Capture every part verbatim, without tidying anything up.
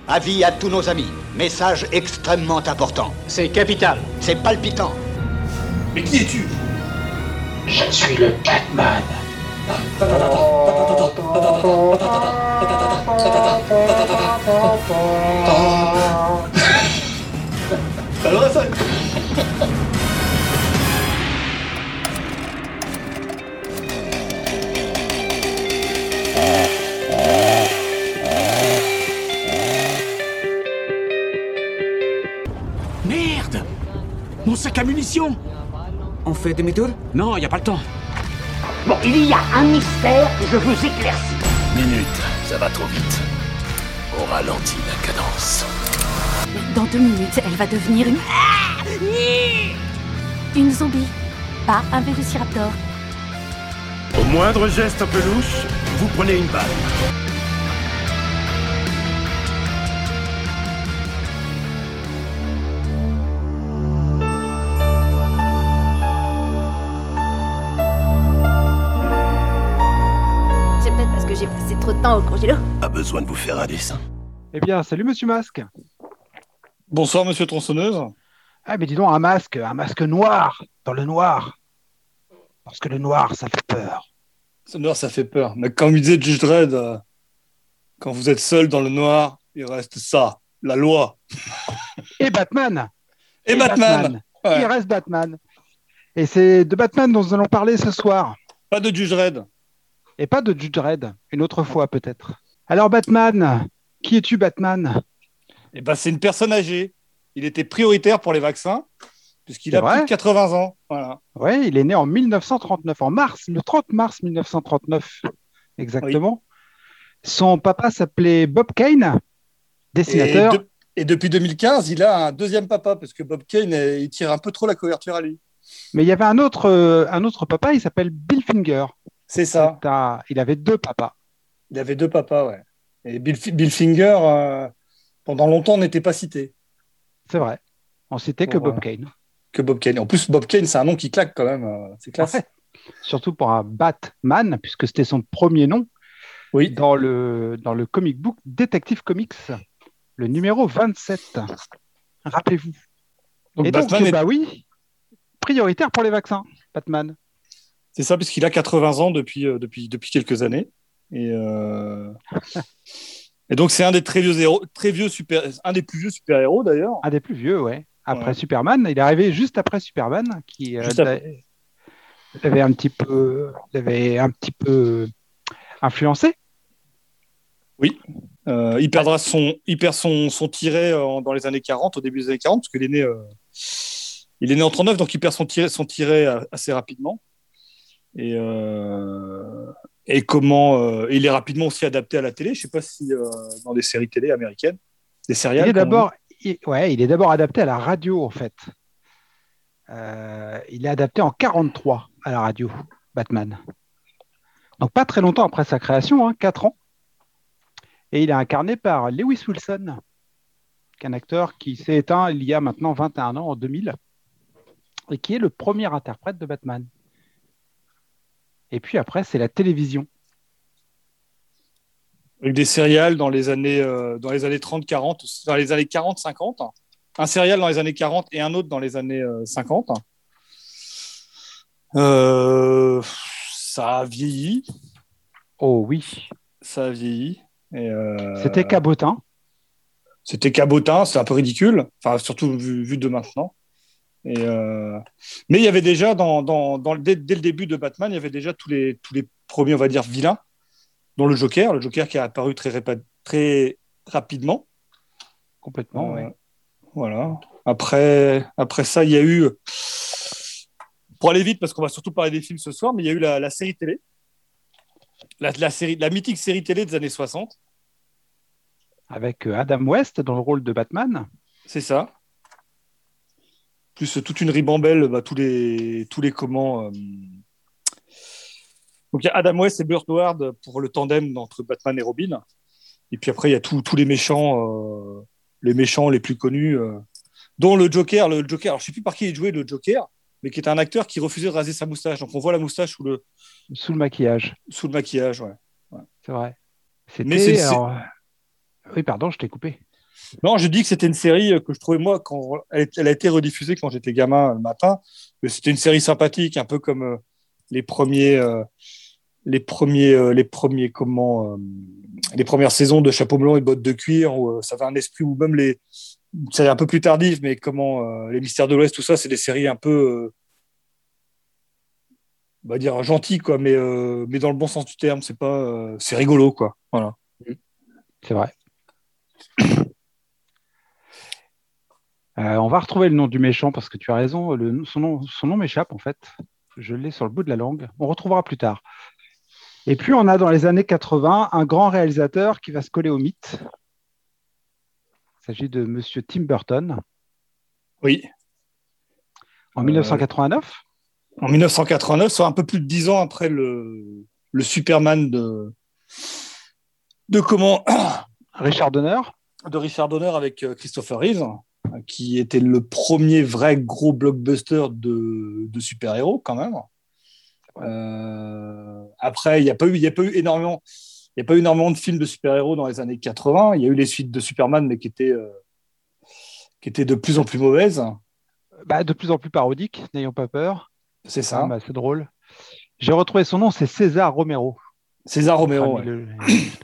Avis à tous nos amis. Message extrêmement important. C'est capital. C'est palpitant. Mais qui es-tu? Je suis le Batman. Alors ça... Merde! Mon sac à munitions! On fait demi-tour? Non, y a pas le temps. Bon, il y a un mystère que je veux éclaircir. Minute, ça va trop vite. On ralentit la cadence. Dans deux minutes, elle va devenir une... Une zombie, pas un vélociraptor. Au moindre geste un peu louche, vous prenez une balle. C'est peut-être parce que j'ai passé trop de temps au congélo. Pas besoin de vous faire un dessin. Eh bien, salut Monsieur Masque. Bonsoir, monsieur Tronçonneuse. Ah, mais dis donc, un masque, un masque noir, dans le noir. Parce que le noir, ça fait peur. Ce noir, ça fait peur. Mais comme il disait Judge Dredd, euh, quand vous êtes seul dans le noir, il reste ça, la loi. Et Batman. Et, Et Batman. Batman. Ouais. Il reste Batman. Et c'est de Batman dont nous allons parler ce soir. Pas de Judge Dredd. Et pas de Judge Dredd, une autre fois peut-être. Alors Batman, qui es-tu Batman? Eh ben, c'est une personne âgée. Il était prioritaire pour les vaccins, puisqu'il c'est a vrai plus de quatre-vingts ans. Voilà. Oui, il est né en mille neuf cent trente-neuf, en mars, le trente mars mille neuf cent trente-neuf, exactement. Oui. Son papa s'appelait Bob Kane, dessinateur. Et, de, et depuis deux mille quinze, il a un deuxième papa, parce que Bob Kane, il tire un peu trop la couverture à lui. Mais il y avait un autre, euh, un autre papa, il s'appelle Bill Finger. C'est ça. C'est un... Il avait deux papas. Il avait deux papas, ouais. Et Bill, Bill Finger, euh, pendant longtemps, n'était pas cité. C'est vrai. On citait que Bob Kane. Que Bob Kane. En plus, Bob Kane, c'est un nom qui claque quand même. C'est classe. Ouais. Surtout pour un Batman, puisque c'était son premier nom. Oui. Dans le, dans le comic book Detective Comics, le numéro vingt-sept. Rappelez-vous. Donc, Et Batman donc, est... bah oui, prioritaire pour les vaccins, Batman. C'est ça, puisqu'il a quatre-vingts ans depuis, euh, depuis, depuis quelques années. Et, euh... Et donc, c'est un des très vieux héros, très vieux super, un des plus vieux super-héros d'ailleurs. Un des plus vieux, ouais. Après ouais. Superman, il est arrivé juste après Superman, qui euh, après. avait un petit peu, avait un petit peu influencé. Oui. Euh, il perdra son, il perd son, son tiret euh, dans les années quarante, au début des années quarante, parce qu'il est né, euh, il est né en trente-neuf, donc il perd son tiret, son tiret assez rapidement. Et euh... Et comment euh, il est rapidement aussi adapté à la télé. Je ne sais pas si euh, dans des séries télé américaines, des séries. Il est d'abord, il, ouais, il est d'abord adapté à la radio en fait. Euh, il est adapté en quarante-trois à la radio, Batman. Donc pas très longtemps après sa création, hein, quatre ans. Et il est incarné par Lewis Wilson, qui est un acteur qui s'est éteint il y a maintenant vingt et un ans, en deux mille, et qui est le premier interprète de Batman. Et puis après, c'est la télévision. Avec des serials dans les années, euh, dans les années trente quarante, dans les années quarante cinquante. Un serial dans les années quarante et un autre dans les années euh, cinquante. Euh, ça a vieilli. Oh oui. Ça a vieilli. Et euh... C'était cabotin. C'était cabotin, c'est un peu ridicule. Enfin, surtout vu, vu de maintenant. Et euh... Mais il y avait déjà, dans, dans, dans, dès, dès le début de Batman, il y avait déjà tous les, tous les premiers, on va dire, vilains, dont le Joker, le Joker qui a apparu très, répa- très rapidement. Complètement, euh, oui. Voilà. Après, après ça, il y a eu, pour aller vite, parce qu'on va surtout parler des films ce soir, mais il y a eu la, la série télé, la, la, série, la mythique série télé des années soixante. Avec Adam West dans le rôle de Batman. C'est ça. Plus toute une ribambelle, bah, tous les tous les comment. Euh... Donc il y a Adam West et Burt Ward pour le tandem entre Batman et Robin. Et puis après il y a tous tous les méchants, euh, les méchants les plus connus, euh, dont le Joker. Le Joker. Alors je sais plus par qui il jouait le Joker, mais qui est un acteur qui refusait de raser sa moustache. Donc on voit la moustache sous le sous le maquillage. Sous le maquillage, ouais. ouais. C'est vrai. C'était. Mais c'est, alors... Oui, pardon, je t'ai coupé. Non, je dis que c'était une série que je trouvais, moi, quand elle, elle a été rediffusée quand j'étais gamin le matin, mais c'était une série sympathique, un peu comme euh, les premiers, euh, les premiers, euh, les premiers, comment, euh, les premières saisons de Chapeau melon et bottes de cuir, où euh, ça avait un esprit, ou même les, c'est un peu plus tardif, mais comment, euh, les Mystères de l'Ouest, tout ça, c'est des séries un peu, euh, on va dire gentilles, quoi, mais, euh, mais dans le bon sens du terme, c'est pas, euh, c'est rigolo, quoi. Voilà. C'est vrai. Euh, on va retrouver le nom du méchant parce que tu as raison, le, son nom, son nom m'échappe en fait. Je l'ai sur le bout de la langue. On retrouvera plus tard. Et puis on a dans les années quatre-vingts un grand réalisateur qui va se coller au mythe. Il s'agit de Monsieur Tim Burton. Oui. En Euh, mille neuf cent quatre-vingt-neuf. En mille neuf cent quatre-vingt-neuf, soit un peu plus de dix ans après le, le Superman de, de comment Richard Donner. de Richard Donner avec Christopher Reeve, qui était le premier vrai gros blockbuster de, de super-héros quand même. Euh, après, il n'y a pas eu, il y a pas eu énormément, il y a pas eu énormément de films de super-héros dans les années quatre-vingts. Il y a eu les suites de Superman, mais qui étaient, euh, qui étaient de plus en plus mauvaises. Bah, de plus en plus parodique, n'ayons pas peur. C'est ça. Ah, bah, c'est drôle. J'ai retrouvé son nom, c'est César Romero. César Romero. Ouais. Le...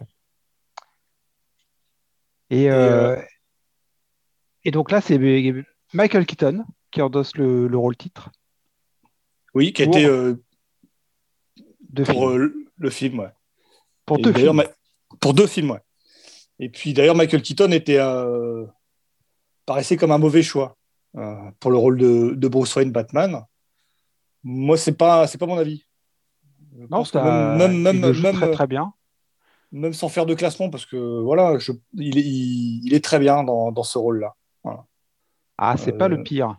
Et, et, euh... Euh... et donc là, c'est Michael Keaton qui endosse le, le rôle titre. Oui, qui a pour... été euh, deux pour films. Euh, le film, ouais. Pour et deux films. Ma... Pour deux films, ouais. Et puis d'ailleurs, Michael Keaton était euh, paraissait comme un mauvais choix euh, pour le rôle de, de Bruce Wayne Batman. Moi, c'est pas c'est pas mon avis. Je non, ça... même même même, il le joue même très très bien. Même sans faire de classement, parce que voilà, je, il, est, il, il est très bien dans, dans ce rôle-là. Voilà. Ah, c'est euh... pas le pire.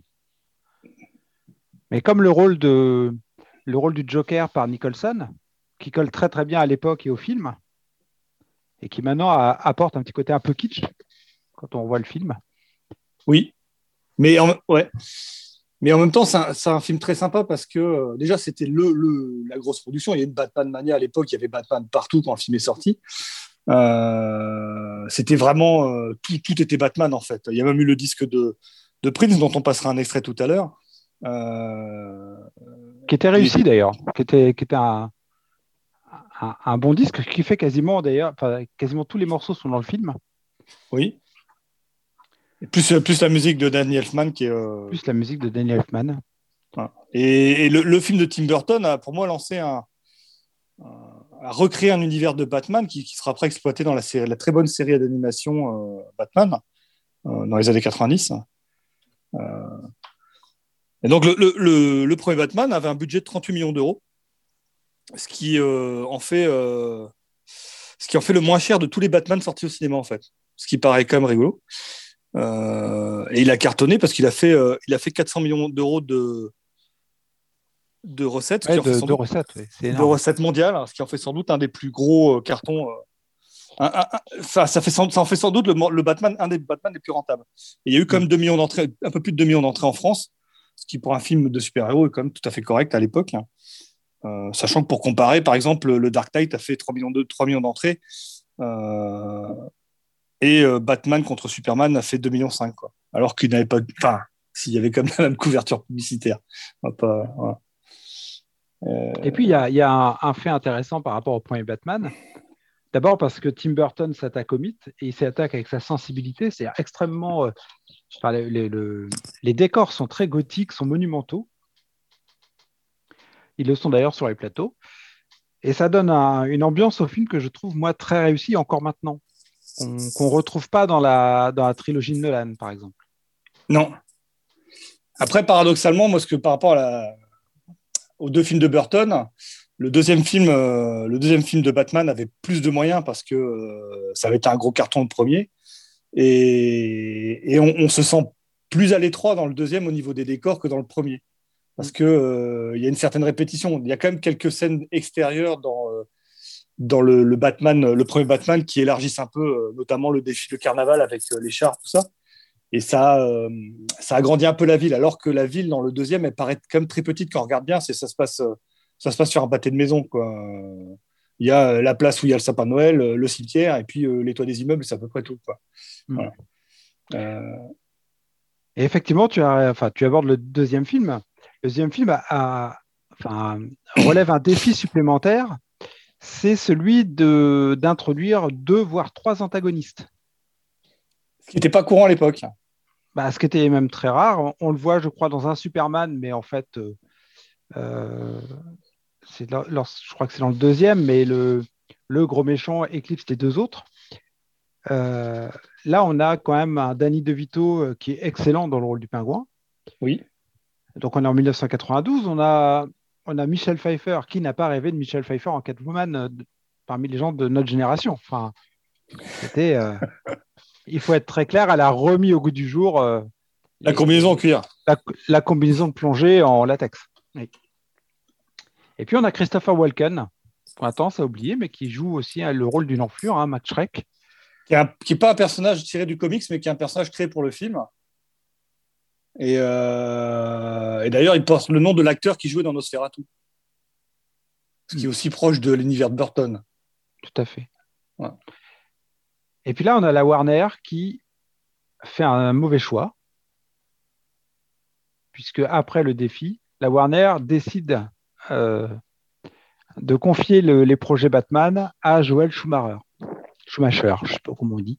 Mais comme le rôle de le rôle du Joker par Nicholson, qui colle très très bien à l'époque et au film, et qui maintenant a, apporte un petit côté un peu kitsch quand on voit le film. Oui, mais en, ouais. Mais en même temps, c'est un, c'est un film très sympa parce que euh, déjà, c'était le, le, la grosse production. Il y a eu une Batman Mania à l'époque, il y avait Batman partout quand le film est sorti. Euh, c'était vraiment euh, tout, tout était Batman en fait. Il y a même eu le disque de, de Prince dont on passera un extrait tout à l'heure. Euh, qui était réussi et... d'ailleurs, qui était, qui était un, un, un bon disque qui fait quasiment d'ailleurs, enfin, quasiment tous les morceaux sont dans le film. Oui. Et plus, plus la musique de Danny Elfman qui est. Euh... Plus la musique de Danny Elfman. Voilà. Et, et le, le film de Tim Burton a pour moi lancé un. a recréé un univers de Batman qui, qui sera après exploité dans la, série, la très bonne série d'animation euh, Batman euh, dans les années quatre-vingt-dix. Euh... Et donc le, le, le, le premier Batman avait un budget de trente-huit millions d'euros, ce qui euh, en fait euh, ce qui en fait le moins cher de tous les Batman sortis au cinéma en fait, ce qui paraît quand même rigolo. Euh, et il a cartonné parce qu'il a fait euh, il a fait quatre cents millions d'euros de de recettes, ouais, qui en de, fait de doute, recettes, oui. C'est de recettes mondiales, ce qui en fait sans doute un des plus gros euh, cartons. Euh, un, un, un, ça, ça, fait sans, ça en fait sans doute le, le Batman, un des Batman les plus rentables. Et il y a eu quand même deux millions d'entrées, un peu plus de deux millions d'entrées en France, ce qui pour un film de super-héros est quand même tout à fait correct à l'époque. Hein. Euh, sachant que pour comparer, par exemple, le Dark Knight a fait trois millions de, trois millions d'entrées. Euh, et euh, Batman contre Superman a fait deux virgule cinq millions, quoi. Alors qu'il n'avait pas. Enfin, s'il y avait quand même la même couverture publicitaire. Pas, voilà. euh... Et puis, il y a, y a un, un fait intéressant par rapport au premier Batman. D'abord parce que Tim Burton s'attaque au mythe et il s'attaque avec sa sensibilité. C'est extrêmement. Euh, enfin, les, les, le, les décors sont très gothiques, sont monumentaux. Ils le sont d'ailleurs sur les plateaux. Et ça donne un, une ambiance au film que je trouve, moi, très réussie encore maintenant. Qu'on ne retrouve pas dans la, dans la trilogie de Nolan, par exemple. Non. Après, paradoxalement, moi, ce que par rapport à la... aux deux films de Burton, le deuxième film, euh, le deuxième film de Batman avait plus de moyens parce que euh, ça avait été un gros carton le premier. Et, et on, on se sent plus à l'étroit dans le deuxième au niveau des décors que dans le premier. Parce qu'il euh, y a une certaine répétition. Il y a quand même quelques scènes extérieures dans... Euh, dans le, le Batman, le premier Batman, qui élargissent un peu, euh, notamment le défi de carnaval avec euh, les chars, tout ça. Et ça, euh, ça agrandit un peu la ville, alors que la ville, dans le deuxième, elle paraît quand même très petite quand on regarde bien. C'est, ça, se passe, euh, ça se passe sur un pâté de maison, quoi. Il y a la place où il y a le sapin de Noël, le cimetière, et puis euh, les toits des immeubles, c'est à peu près tout, quoi. Mmh. Voilà. Euh... Et effectivement, tu, as, enfin, tu abordes le deuxième film. Le deuxième film a, a, enfin, relève un défi supplémentaire, c'est celui de, d'introduire deux, voire trois antagonistes. Ce qui n'était pas courant à l'époque. Bah, ce qui était même très rare. On, on le voit, je crois, dans un Superman, mais en fait, euh, euh, c'est là, là, je crois que c'est dans le deuxième, mais le, le gros méchant éclipse les deux autres. Euh, là, on a quand même un Danny DeVito euh, qui est excellent dans le rôle du pingouin. Oui. Donc, on est en dix-neuf cent quatre-vingt-douze. On a, on a Michelle Pfeiffer. Qui n'a pas rêvé de Michelle Pfeiffer en Catwoman euh, de, parmi les gens de notre génération? Enfin, c'était... Euh, il faut être très clair, elle a remis au goût du jour euh, la combinaison en cuir. La, la combinaison de plongée en latex. Oui. Et puis on a Christopher Walken, pour un temps, ça a oublié, mais qui joue aussi hein, le rôle d'une enflure, hein, Matt Shrek. Qui n'est pas un personnage tiré du comics, mais qui est un personnage créé pour le film. Et, euh, et d'ailleurs, il porte le nom de l'acteur qui jouait dans Nosferatu. Ce qui est aussi proche de l'univers de Burton. Tout à fait. Ouais. Et puis là, on a la Warner qui fait un mauvais choix, puisque après le défi, la Warner décide euh, de confier le, les projets Batman à Joel Schumacher. Schumacher, je ne sais pas comment on dit.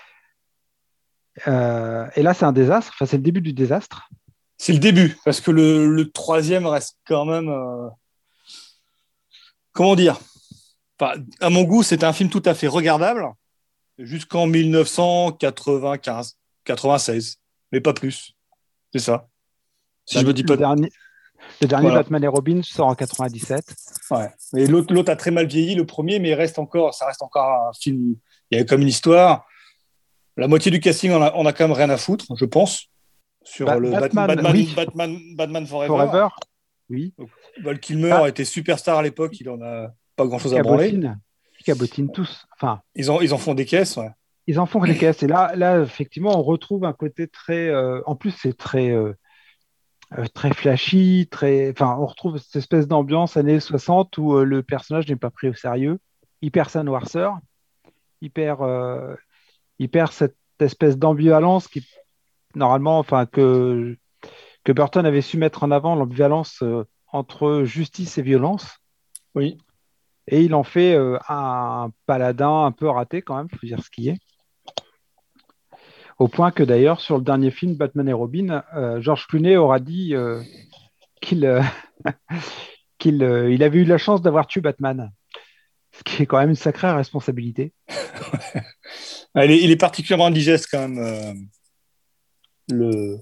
Euh, et là, c'est un désastre. Enfin, c'est le début du désastre. C'est le début, parce que le, le troisième reste quand même... Euh... Comment dire enfin, à mon goût, c'était un film tout à fait regardable, jusqu'en dix-neuf cent quatre-vingt-quinze, quatre-vingt-seize, mais pas plus. C'est ça. Si le, je me dis pas. Le dernier, le dernier voilà. Batman et Robin sort en quatre-vingt-dix-sept. Ouais. Et l'autre, l'autre a très mal vieilli, le premier, mais il reste encore, ça reste encore un film. Il y a comme une histoire. La moitié du casting, on a, on a quand même rien à foutre, je pense, sur ba- le Batman, Batman, oui. Batman, Batman Forever. Forever. Oui. Donc, Val Kilmer ah. était superstar à l'époque, il en a pas grand-chose à branler. Ils cabotinent tous. Enfin, ils, en, ils en font des caisses, ouais. Ils en font des caisses. Et là, là, effectivement, on retrouve un côté très. Euh, en plus, c'est très, euh, très flashy, très. Enfin, on retrouve cette espèce d'ambiance années soixante où euh, le personnage n'est pas pris au sérieux, hyper sa noirceur, hyper, euh, hyper cette espèce d'ambivalence qui, normalement, enfin, que, que Burton avait su mettre en avant, l'ambivalence euh, entre justice et violence. Oui. Et il en fait euh, un paladin un peu raté quand même, il faut dire ce qui est. Au point que d'ailleurs, sur le dernier film, Batman et Robin, euh, George Clooney aura dit euh, qu'il, euh, qu'il euh, il avait eu la chance d'avoir tué Batman. Ce qui est quand même une sacrée responsabilité. il, est, il est particulièrement indigeste quand même. Euh, le...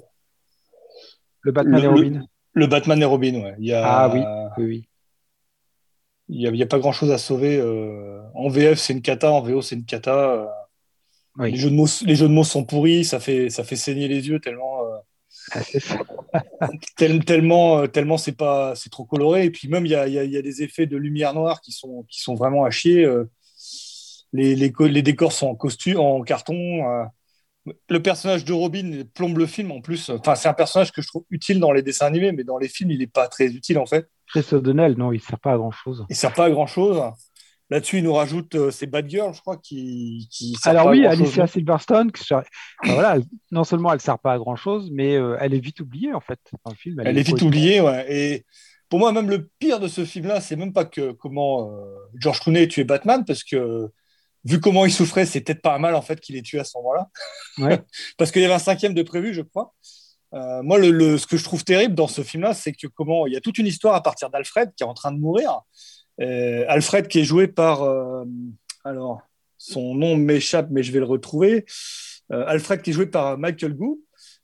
le Batman le, et Robin. Le, le Batman et Robin, ouais. Il y a... Ah oui, oui, oui. Il n'y a, a pas grand-chose à sauver. Euh, en V F, c'est une cata. En V O, c'est une cata. Euh, oui. les, jeux de mots, les jeux de mots sont pourris. Ça fait, ça fait saigner les yeux tellement... Euh, ah, c'est ça. tel, tellement, tellement c'est, pas, c'est trop coloré. Et puis même, il y a, y, a, y a des effets de lumière noire qui sont, qui sont vraiment à chier. Euh, les, les, les décors sont en costume, en carton. Euh, le personnage de Robin plombe le film en plus. Enfin, c'est un personnage que je trouve utile dans les dessins animés, mais dans les films, il n'est pas très utile en fait. Chris O'Donnell, non, il ne sert pas à grand-chose. Il ne sert pas à grand-chose. Là-dessus, il nous rajoute euh, ces Bad Girls, je crois, qui, qui Alors pas oui, à Alicia Silverstone, qui, enfin, voilà, non seulement elle ne sert pas à grand-chose, mais euh, elle est vite oubliée en fait dans le film. Elle, elle est vite oubliée, ouais. Et pour moi, même le pire de ce film-là, c'est même pas que comment euh, George Clooney ait tué Batman, parce que vu comment il souffrait, c'est peut-être pas mal en fait qu'il ait tué à ce moment-là. Ouais. Parce qu'il y avait un cinquième de prévu, je crois. Euh, moi, le, le, ce que je trouve terrible dans ce film-là, c'est que comment il y a toute une histoire à partir d'Alfred qui est en train de mourir. Euh, Alfred qui est joué par, euh, alors son nom m'échappe, mais je vais le retrouver. Euh, Alfred qui est joué par Michael Gou.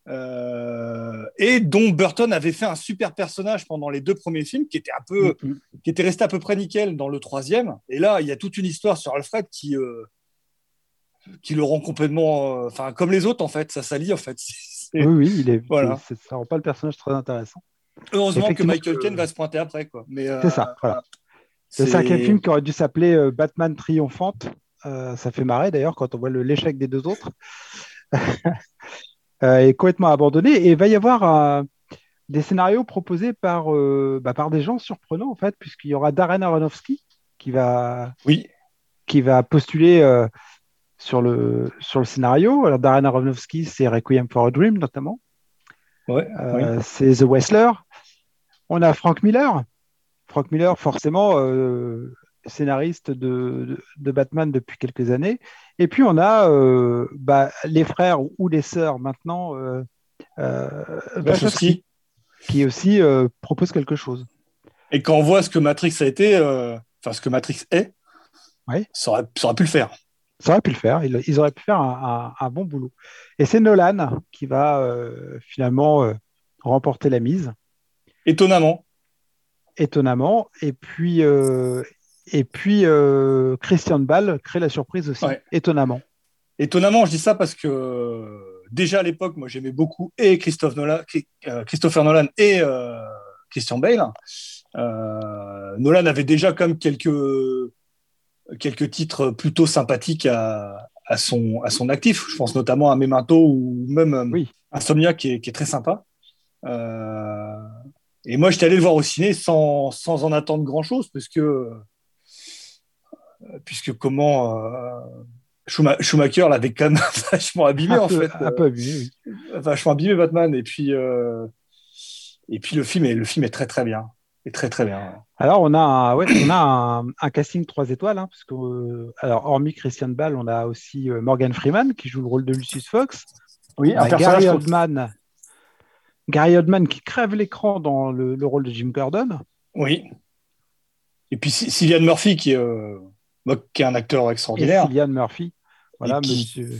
Euh, et dont Burton avait fait un super personnage pendant les deux premiers films, qui était un peu, mm-hmm. qui était resté à peu près nickel dans le troisième. Et là, il y a toute une histoire sur Alfred qui, euh, qui le rend complètement, enfin, euh, comme les autres en fait, ça s'allie en fait. C'est, oui, oui, il est, voilà. c'est, ça rend pas le personnage très intéressant. Heureusement que Michael Caine euh... va se pointer après, quoi. Mais c'est euh, ça. Voilà. C'est... Le cinquième film qui aurait dû s'appeler euh, Batman Triomphante. Euh, ça fait marrer d'ailleurs quand on voit le, l'échec des deux autres. Euh, est complètement abandonné et il va y avoir euh, des scénarios proposés par, euh, bah, par des gens surprenants en fait, puisqu'il y aura Darren Aronofsky qui va, oui. qui va postuler euh, sur le, sur le scénario. Alors, Darren Aronofsky, c'est Requiem for a Dream, notamment. Ouais, Euh, oui. C'est The Wrestler. On a Frank Miller. Frank Miller, forcément, euh, scénariste de, de, de Batman depuis quelques années. Et puis, on a euh, bah, les frères ou les sœurs, maintenant, euh, euh, Wachowski, qui aussi euh, propose quelque chose. Et quand on voit ce que Matrix a été, euh, enfin ce que Matrix est, ouais. ça, aurait, ça aurait pu le faire. Ça aurait pu le faire. Ils, ils auraient pu faire un, un, un bon boulot. Et c'est Nolan qui va euh, finalement euh, remporter la mise. Étonnamment. Étonnamment. Et puis, euh, et puis euh, Christian Bale crée la surprise aussi. Ouais. Étonnamment. Étonnamment, je dis ça parce que déjà à l'époque, moi j'aimais beaucoup et Christophe Nolan, euh, Christopher Nolan et euh, Christian Bale. Euh, Nolan avait déjà comme quelques quelques titres plutôt sympathiques à, à son à son actif. Je pense notamment à Memento ou même oui. Insomnia qui est, qui est très sympa. Euh, et moi j'étais allé le voir au ciné sans sans en attendre grand chose parce que puisque comment euh, Schumacher l'avait quand même vachement abîmé un en peu, fait, un peu abîmé, oui. vachement abîmé Batman et puis euh, et puis le film est le film est très très bien, est très très bien. Ouais. Alors on a un, ouais, on a un, un casting trois étoiles hein, parce que euh, alors hormis Christian Bale, on a aussi euh, Morgan Freeman qui joue le rôle de Lucius Fox. Oui, un Gary Oldman, Gary Oldman qui crève l'écran dans le, le rôle de Jim Gordon. Oui. Et puis Cillian Murphy qui est euh... qui est un acteur extraordinaire. Et Cillian Murphy, voilà, qui... monsieur.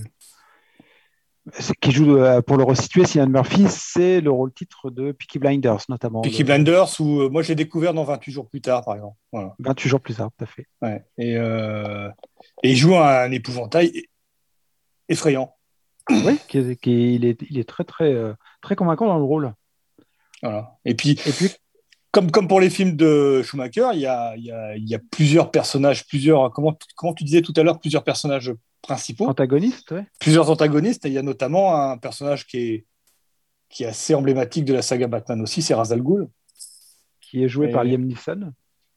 Qui joue, euh, pour le resituer, Cillian Murphy, c'est le rôle titre de Peaky Blinders, notamment. Peaky le... Blinders, où euh, moi je l'ai découvert dans vingt-huit jours plus tard, par exemple. Voilà. vingt-huit jours plus tard, tout à fait. Ouais. Et, euh... Et il joue un épouvantail effrayant. Oui, qui est, qui, il, est, il est très, très, euh, très convaincant dans le rôle. Voilà. Et puis, Et puis Comme, comme pour les films de Schumacher, il y a, il y a, il y a plusieurs personnages, plusieurs, comment, comment tu disais tout à l'heure, plusieurs personnages principaux. Antagonistes, oui. Plusieurs antagonistes. Et il y a notamment un personnage qui est, qui est assez emblématique de la saga Batman aussi, c'est Ra's al Ghul. Qui est joué et, par Liam Neeson.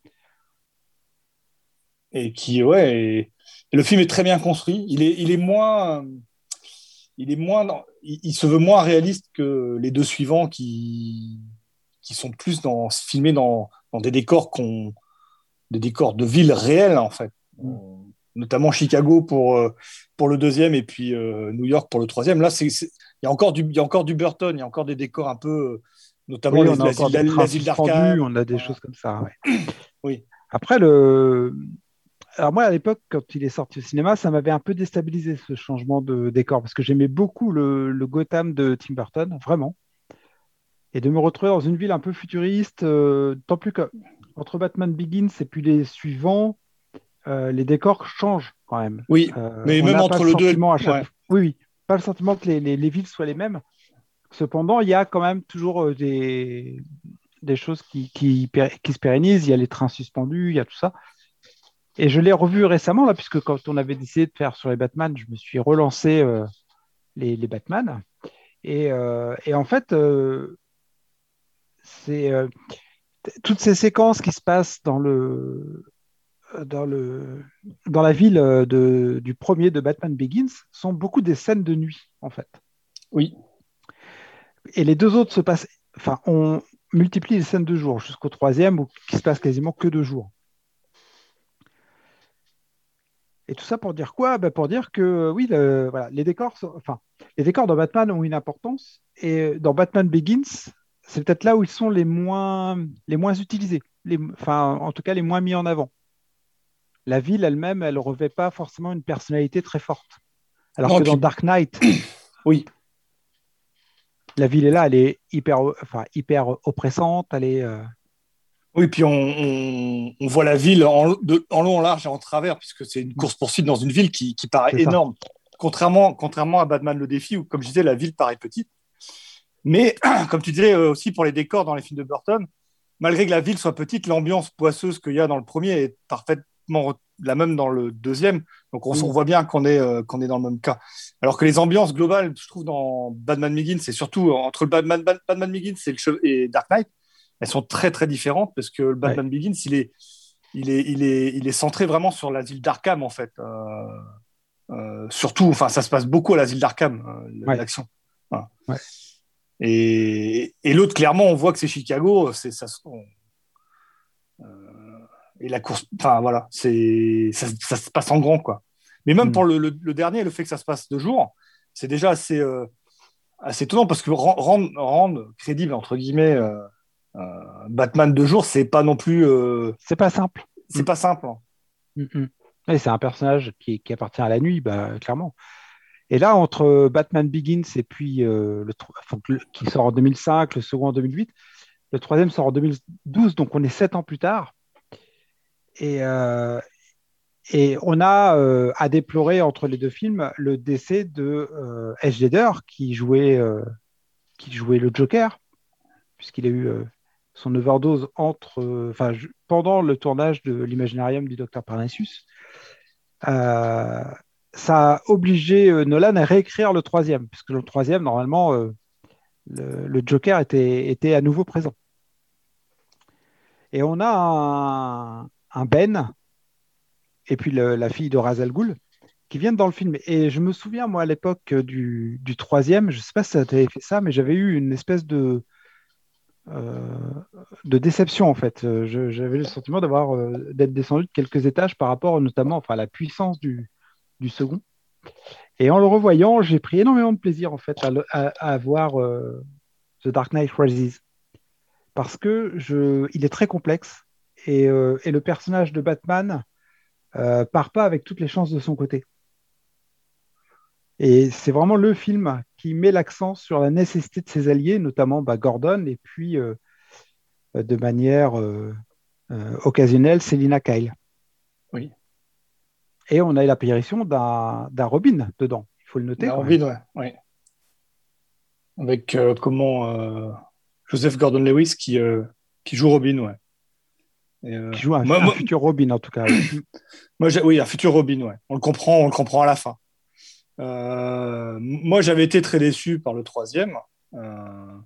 Et qui, ouais, et, et le film est très bien construit. Il est, il est moins... Il, est moins il, il se veut moins réaliste que les deux suivants qui... qui sont plus dans, filmés dans, dans des décors qu'on, des décors de villes réelles en fait, mmh. euh, notamment Chicago pour euh, pour le deuxième et puis euh, New York pour le troisième. Là, c'est, c'est, il y a encore du il y a encore du Burton, il y a encore des décors un peu, notamment oui, les, l'asile, la, l'asile d'Arkham. On a des choses comme ça. Ouais. Oui. Après le, alors moi à l'époque quand il est sorti au cinéma, ça m'avait un peu déstabilisé ce changement de décor parce que j'aimais beaucoup le, le Gotham de Tim Burton, vraiment. Et de me retrouver dans une ville un peu futuriste, euh, tant plus qu'entre Batman Begins et puis les suivants, euh, les décors changent quand même. Oui, euh, mais même entre le, le deux... À chaque... ouais. Oui, oui. Pas le sentiment que les, les, les villes soient les mêmes. Cependant, il y a quand même toujours euh, des, des choses qui, qui, qui se pérennisent. Il y a les trains suspendus, il y a tout ça. Et je l'ai revu récemment, là, puisque quand on avait décidé de faire sur les Batman, je me suis relancé euh, les, les Batman. Et, euh, et en fait... Euh, c'est euh, toutes ces séquences qui se passent dans le dans le dans la ville de, du premier de Batman Begins sont beaucoup des scènes de nuit en fait. Oui. Et les deux autres se passent, enfin, on multiplie les scènes de jour jusqu'au troisième où qui se passe quasiment que de jour. Et tout ça pour dire quoi ? Ben pour dire que oui, le, voilà, les décors, sont, enfin, les décors dans Batman ont une importance et dans Batman Begins c'est peut-être là où ils sont les moins, les moins utilisés, les, enfin, en tout cas les moins mis en avant. La ville elle-même, elle ne revêt pas forcément une personnalité très forte. Alors non, que puis... dans Dark Knight, oui. La ville est là, elle est hyper, enfin, hyper oppressante, elle est... Euh... Oui, puis on, on, on voit la ville en, de, en long, en large et en travers, puisque c'est une course-poursuite dans une ville qui, qui paraît c'est énorme. Ça. Contrairement, contrairement à Batman le défi, où, comme je disais, la ville paraît petite. Mais, comme tu disais aussi pour les décors dans les films de Burton, malgré que la ville soit petite, l'ambiance poisseuse qu'il y a dans le premier est parfaitement la même dans le deuxième. Donc, on, mmh. on voit bien qu'on est, euh, qu'on est dans le même cas. Alors que les ambiances globales, je trouve, dans Batman Begins, c'est surtout entre le Batman, Batman Begins et, le che- et Dark Knight, elles sont très, très différentes parce que le Batman ouais. Begins, il est, il, est, il, est, il est centré vraiment sur l'asile d'Arkham, en fait. Euh... Euh, surtout, enfin, ça se passe beaucoup à l'asile d'Arkham, euh, Ouais. l'action. Voilà. Ouais. Et, et l'autre, clairement, on voit que c'est Chicago. C'est ça. On- euh, et la course, enfin voilà, c'est ça, ça se passe en grand, quoi. Mais même Mm. pour le, le, le dernier, le fait que ça se passe de jour, c'est déjà assez, euh, assez étonnant parce que rend- rendre, rendre crédible entre guillemets euh, euh, Batman de jour, c'est pas non plus, euh, C'est pas simple. c'est Mm. pas simple. Hein. Mm, mm. Et c'est un personnage qui, qui appartient à la nuit, bah, clairement. Et là, entre Batman Begins et puis euh, le, tro- enfin, le- qui sort en deux mille cinq, le second en deux mille huit, le troisième sort en deux mille douze, donc on est sept ans plus tard. Et, euh, et on a euh, à déplorer entre les deux films le décès de euh, Heath Ledger qui jouait, euh, qui jouait le Joker, puisqu'il a eu euh, son overdose entre, euh, enfin, ju- pendant le tournage de l'Imaginarium du Docteur Parnassus. Euh, ça a obligé euh, Nolan à réécrire le troisième, puisque le troisième, normalement, euh, le, le Joker était, était à nouveau présent. Et on a un, un Ben, et puis le- la fille de Ra's al Ghul, qui viennent dans le film. Et je me souviens, moi, à l'époque euh, du, du troisième, je ne sais pas si ça t'avait fait ça, mais j'avais eu une espèce de, euh, de déception, en fait. Euh, je- j'avais le sentiment d'avoir, euh, d'être descendu de quelques étages par rapport notamment enfin, à la puissance du, du second. Et en le revoyant, j'ai pris énormément de plaisir, en fait, à, le- à- à voir euh, The Dark Knight Rises. Parce que je, il est très complexe et, euh, et le personnage de Batman euh, part pas avec toutes les chances de son côté. Et c'est vraiment le film qui met l'accent sur la nécessité de ses alliés, notamment bah, Gordon, et puis euh, de manière euh, euh, occasionnelle, Selina Kyle. Oui. Et on a l'apparition d'un d'un Robin dedans, il faut le noter. La quand même. Robin, ouais, ouais. Avec euh, comment euh, Joseph Gordon-Lewis qui euh, qui joue Robin, ouais. Et, euh, Qui joue un, moi, un moi, futur Robin, en tout cas. Oui. moi, j'ai- oui, un futur Robin, ouais. On le comprend, on le comprend à la fin. Euh, moi, j'avais été très déçu par le troisième. Euh,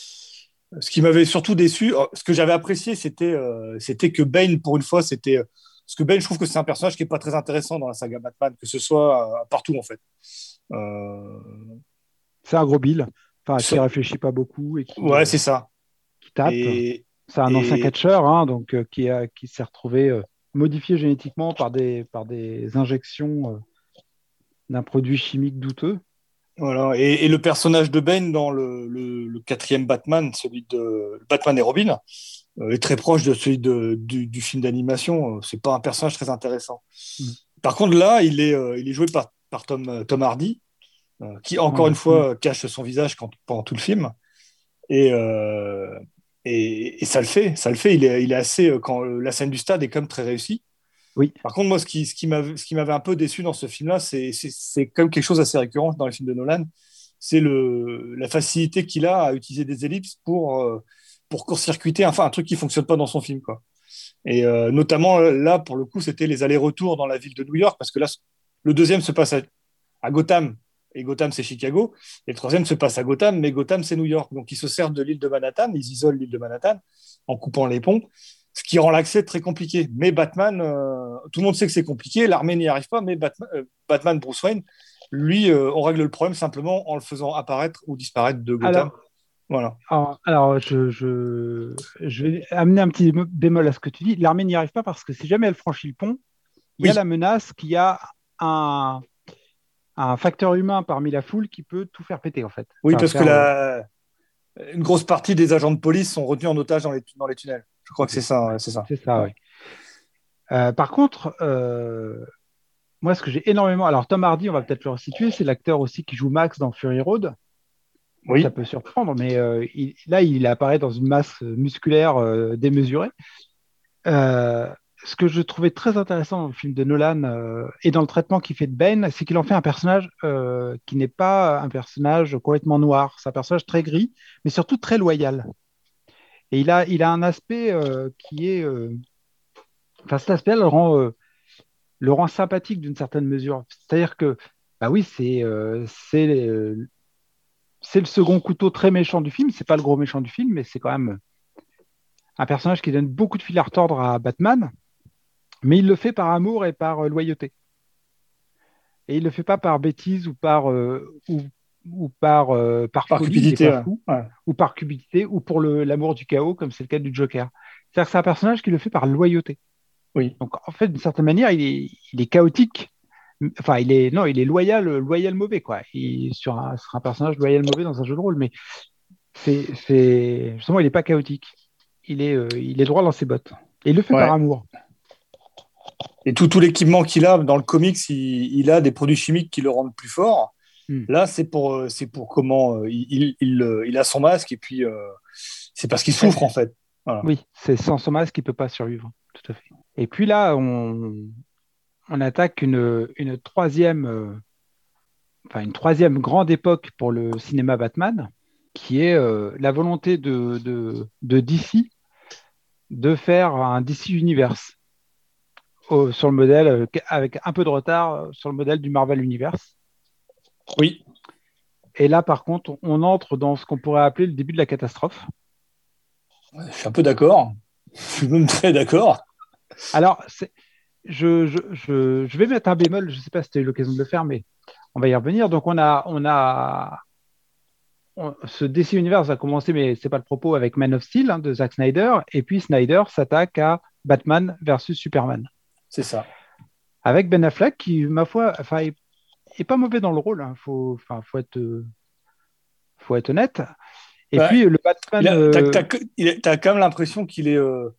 ce qui m'avait surtout déçu, euh, ce que j'avais apprécié, c'était euh, c'était que Bane, pour une fois, c'était. euh, Parce que Bane, je trouve que c'est un personnage qui est pas très intéressant dans la saga Batman, que ce soit euh, partout, en fait. Euh, C'est un gros Bill, enfin, qui ça- réfléchit pas beaucoup et qui, ouais, euh, c'est ça. qui tape. Et, C'est un ancien et catcheur, hein, donc euh, qui, a, qui s'est retrouvé euh, modifié génétiquement par des, par des injections euh, d'un produit chimique douteux. voilà. Et, et le personnage de Bane dans le, le, le quatrième Batman, celui de Batman et Robin, euh, est très proche de celui de, du, du film d'animation. Euh, C'est pas un personnage très intéressant. Mm. Par contre, là, il est, euh, il est joué par, par Tom, Tom Hardy, euh, qui encore Ouais. une fois cache son visage quand, pendant tout le film. Et, euh, et, et ça le fait, ça le fait. Il est, il est assez. euh, Quand euh, la scène du stade est quand même très réussie. Oui, Par contre, moi, ce qui, ce qui m'avait, ce qui m'avait un peu déçu dans ce film-là, c'est, c'est, c'est quand même quelque chose d'assez récurrent dans les films de Nolan. C'est le, la facilité qu'il a à utiliser des ellipses pour, euh, pour court-circuiter, enfin, un truc qui fonctionne pas dans son film, quoi. Et euh, notamment, là, pour le coup, c'était les allers-retours dans la ville de New York, parce que là, le deuxième se passe à, à Gotham, et Gotham, c'est Chicago, et le troisième se passe à Gotham, mais Gotham, c'est New York. Donc, ils se servent de l'île de Manhattan, ils isolent l'île de Manhattan en coupant les ponts, ce qui rend l'accès très compliqué. Mais Batman, euh, tout le monde sait que c'est compliqué, l'armée n'y arrive pas, mais Batman, euh, Batman Bruce Wayne, lui, euh, on règle le problème simplement en le faisant apparaître ou disparaître de Gotham. alors, Voilà. alors, alors, je, je, je vais amener un petit bémol à ce que tu dis. L'armée n'y arrive pas parce que si jamais elle franchit le pont, il y a Oui. la menace qu'il y a un, un facteur humain parmi la foule qui peut tout faire péter, en fait. Oui, Enfin, parce faire, que euh, la, une grosse partie des agents de police sont retenus en otage dans les, dans les tunnels. Je crois que c'est ça. ouais, c'est ça. C'est ça, oui. Euh, par contre, euh, moi, ce que j'ai énormément. Alors, Tom Hardy, on va peut-être le resituer, c'est l'acteur aussi qui joue Max dans Fury Road. Oui. Ça peut surprendre, mais euh, il- là, il apparaît dans une masse musculaire euh, démesurée. Euh, ce que je trouvais très intéressant dans le film de Nolan euh, et dans le traitement qu'il fait de Bane, c'est qu'il en fait un personnage euh, qui n'est pas un personnage complètement noir. C'est un personnage très gris, mais surtout très loyal. Et il a, il a un aspect euh, qui est. euh, Enfin, cet aspect le rend, euh, le rend sympathique d'une certaine mesure. C'est-à-dire que, bah oui, c'est euh, c'est euh, c'est le second couteau très méchant du film. C'est pas le gros méchant du film, mais c'est quand même un personnage qui donne beaucoup de fil à retordre à Batman, mais il le fait par amour et par euh, loyauté. Et il le fait pas par bêtise ou par euh, ou, ou par euh, par, Par folie, cupidité, il est pas ouais. fou, Ouais. ou par cupidité ou pour le, l'amour du chaos, comme c'est le cas du Joker. C'est-à-dire que c'est un personnage qui le fait par loyauté. Oui. Donc en fait, d'une certaine manière, il est, il est chaotique. Enfin, il est non, il est loyal, loyal mauvais quoi. Il sur un, sur un personnage loyal mauvais dans un jeu de rôle, mais c'est, c'est justement, il est pas chaotique. Il est, euh, il est droit dans ses bottes. Et il le fait Ouais. par amour. Et tout, tout l'équipement qu'il a dans le comics, il, il a des produits chimiques qui le rendent plus fort. Hmm. Là, c'est pour, euh, c'est pour comment euh, il, il, il, euh, il a son masque et puis euh, c'est parce qu'il souffre en fait. Voilà. Oui, c'est sans son masque qu'il peut pas survivre. Tout à fait. Et puis là, on, on attaque une, une troisième, euh, enfin une troisième grande époque pour le cinéma Batman, qui est euh, la volonté de, de, de D C de faire un D C Universe au- sur le modèle, euh, avec un peu de retard, euh, sur le modèle du Marvel Universe. Oui. Et là, par contre, on, on entre dans ce qu'on pourrait appeler le début de la catastrophe. Je suis un peu d'accord. Je suis même très d'accord. Alors, c'est, je, je, je, je vais mettre un bémol, je ne sais pas si tu as eu l'occasion de le faire, mais on va y revenir. Donc, on a, on a on- ce D C Universe a commencé, mais ce n'est pas le propos, avec Man of Steel hein, de Zack Snyder. Et puis, Snyder s'attaque à Batman versus Superman. C'est ça. Avec Ben Affleck, qui, ma foi, enfin, est, est pas mauvais dans le rôle. Il faut, enfin, faut, être, euh, faut être honnête. Et Ouais. puis, le Batman. Il a- euh, T'as t'as- il a- t'as quand même l'impression qu'il est, euh,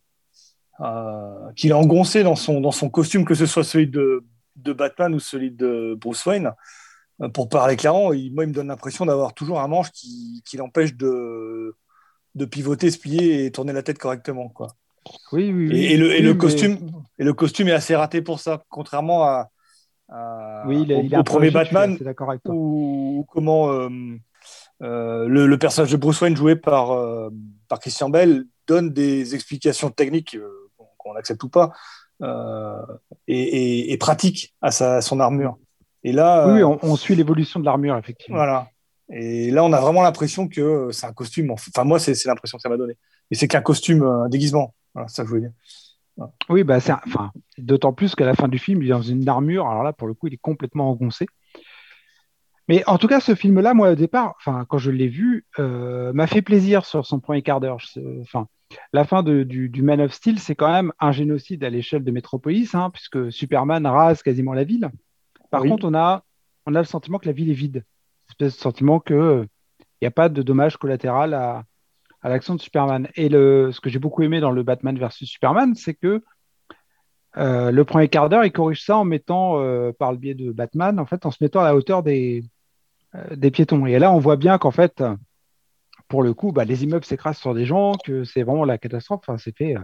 euh, qu'il est engoncé dans son, dans son costume, que ce soit celui de, de Batman ou celui de Bruce Wayne. Euh, Pour parler clairement, il- moi, il me donne l'impression d'avoir toujours un manche qui, qui l'empêche de, de pivoter, se plier et tourner la tête correctement, quoi. Oui, oui, oui. Et, et le, et Oui, le mais- costume, et le costume est assez raté pour ça, contrairement à, à- Oui, il, est- au, il est au un peu premier âgé, je suis Batman, assez d'accord avec toi. où, où comment euh, euh, le, le personnage de Bruce Wayne joué par, euh, par Christian Bale donne des explications techniques, euh, qu'on accepte ou pas, euh, et, et, et pratique à, sa, à son armure. Et là, Oui, oui, euh, on, on suit l'évolution de l'armure, effectivement. voilà. Et là, on a vraiment l'impression que c'est un costume. Enfin, moi, c'est c'est l'impression que ça m'a donné. Et c'est qu'un costume, un déguisement. Voilà, c'est ça que je voulais dire. Oui, bah, c'est un- enfin, d'autant plus qu'à la fin du film, il est dans une armure. Alors là, pour le coup, il est complètement engoncé. Mais en tout cas, ce film-là, moi, au départ, enfin, quand je l'ai vu, euh, m'a fait plaisir sur son premier quart d'heure. Je- Enfin, la fin de- du, du Man of Steel, c'est quand même un génocide à l'échelle de Métropolis, hein, puisque Superman rase quasiment la ville. Par Oui. contre, on a, on a le sentiment que la ville est vide. Une espèce de sentiment qu'il n'y a pas de dommage collatéral à, à l'action de Superman. Et le, ce que j'ai beaucoup aimé dans le Batman versus Superman, c'est que euh, le premier quart d'heure, il corrige ça en mettant, euh, par le biais de Batman, en fait, en se mettant à la hauteur des, euh, des piétons. Et là, on voit bien qu'en fait, pour le coup, bah, les immeubles s'écrasent sur des gens, que c'est vraiment la catastrophe. Enfin, c'est fait, euh,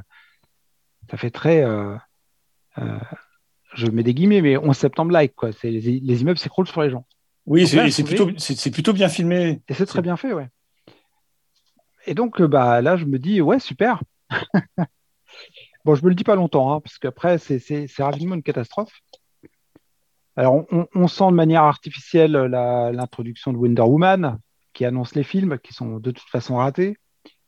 ça fait très, euh, euh, je mets des guillemets, mais onze septembre-like, quoi. C'est, les, les immeubles s'écroulent sur les gens. Oui, Donc c'est là, et je c'est trouvais- plutôt, c'est c'est plutôt bien filmé. Et c'est très bien fait, ouais. Et donc, euh, bah, là, je me dis, ouais, super. Bon, je me le dis pas longtemps, hein, parce qu'après, c'est c'est- c'est rapidement une catastrophe. Alors, on, on- on sent de manière artificielle la- l'introduction de Wonder Woman, qui annonce les films, qui sont de toute façon ratés.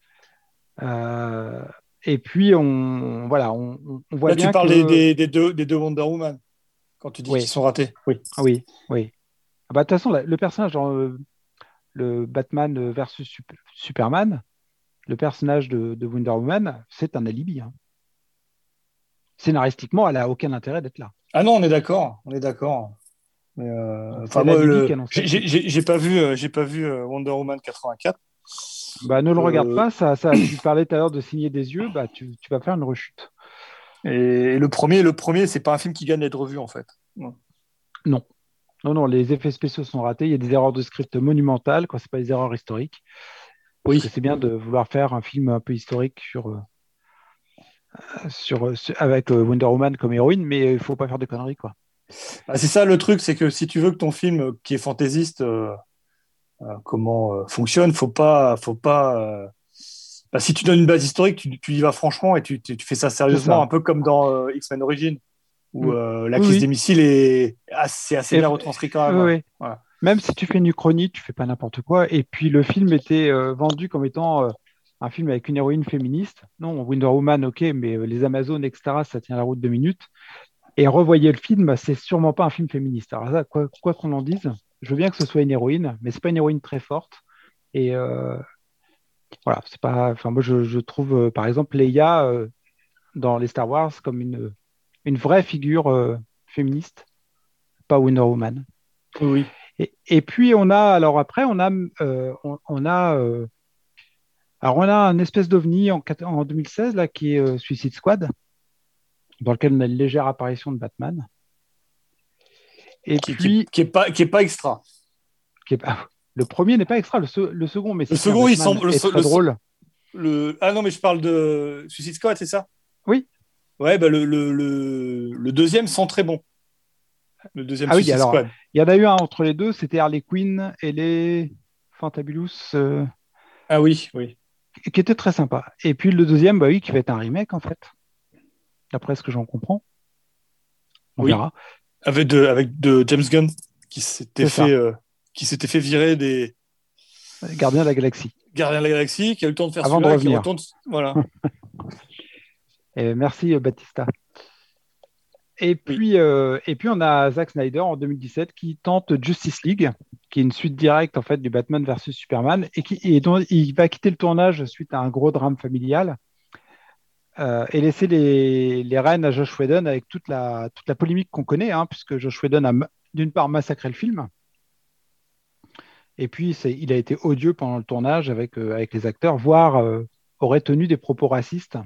Euh, et puis, on, voilà, on, on- on voit Là, bien tu parles que... des, des, des deux, des deux Wonder Woman, quand tu dis Oui. qu'ils sont ratés. Oui. Ah oui, oui. Ah bah, de toute façon, la- le personnage dans euh, le Batman versus Sup- Superman, le personnage de, de Wonder Woman, c'est un alibi, hein. Scénaristiquement, elle n'a aucun intérêt d'être là. Ah non, on est d'accord. On est d'accord. Mais, euh, Donc, enfin, c'est moi, l'alibi le- qui annonce j'ai la j'ai- suite. j'ai- j'ai pas vu, euh, j'ai pas vu euh, Wonder Woman quatre-vingt-quatre. Bah, ne le Euh, regarde pas, ça, ça, tu parlais tout à l'heure de signer des yeux, bah, tu, tu vas faire une rechute. Et, et le premier, le premier, c'est pas un film qui gagne d'être revu en fait. Non. Non, non, les effets spéciaux sont ratés, il y a des erreurs de script monumentales, quand c'est pas des erreurs historiques. Parce Oui. que c'est bien de vouloir faire un film un peu historique sur, euh, sur, sur- avec euh, Wonder Woman comme héroïne, mais il faut pas faire de conneries, quoi. Ah, c'est ça le truc, c'est que si tu veux que ton film euh, qui est fantaisiste euh, euh, comment euh, fonctionne, faut pas, faut pas. euh, bah, si tu donnes une base historique, tu, tu y vas franchement et tu, tu, tu fais ça sérieusement, ça. un peu comme dans euh, X-Men Origins, où Mm. euh, la Oui, crise oui. des missiles est assez, assez Et- bien retranscrit quand même. Oui, ouais. oui. Voilà. Même si tu fais une uchronie, tu fais pas n'importe quoi. Et puis le film était euh, vendu comme étant euh, un film avec une héroïne féministe. Non, Wonder Woman, ok, mais euh, les Amazones, et cetera, ça tient la route deux minutes. Et revoyez le film, c'est sûrement pas un film féministe. Alors ça, quoi, quoi qu'on en dise, je veux bien que ce soit une héroïne, mais c'est pas une héroïne très forte. Et euh, voilà, c'est pas. Enfin, moi, je, je trouve, euh, par exemple, Leia euh, dans les Star Wars comme une, une vraie figure euh, féministe, pas Wonder Woman. Oui. Et, et puis on a, alors après, on a, euh, on, on a, euh, alors on a un espèce d'ovni en, en deux mille seize là qui est euh, Suicide Squad, dans lequel on a une légère apparition de Batman. Et qui, puis, qui, qui est pas, qui est pas extra. Qui est pas, le premier n'est pas extra, le, se, le second, mais le second, il semble le, très le, drôle. Le, ah non, mais je parle de Suicide Squad, c'est ça? Oui. Ouais, bah le, le, le, le deuxième sent très bon. Le deuxième ah Suicide oui, alors, Squad. Il y en a eu un entre les deux, c'était Harley Quinn et les Fantabulous. Euh, ah oui, oui. Qui était très sympa. Et puis le deuxième, bah oui, qui va être un remake en fait, d'après ce que j'en comprends. On oui. verra. Avec de, avec de James Gunn qui s'était fait, euh, qui s'était fait virer des Gardiens de la Galaxie. Gardiens de la Galaxie, qui a eu le temps de faire avant de celui-là, revenir. Qui retourne... Voilà. Et merci Baptista. Et puis, oui. euh, et puis on a Zack Snyder en deux mille dix-sept qui tente Justice League, qui est une suite directe en fait du Batman versus Superman, et qui et dont il va quitter le tournage suite à un gros drame familial euh, et laisser les, les rênes à Josh Whedon avec toute la toute la polémique qu'on connaît, hein, puisque Josh Whedon a d'une part massacré le film, et puis c'est, il a été odieux pendant le tournage avec euh, avec les acteurs, voire euh, aurait tenu des propos racistes.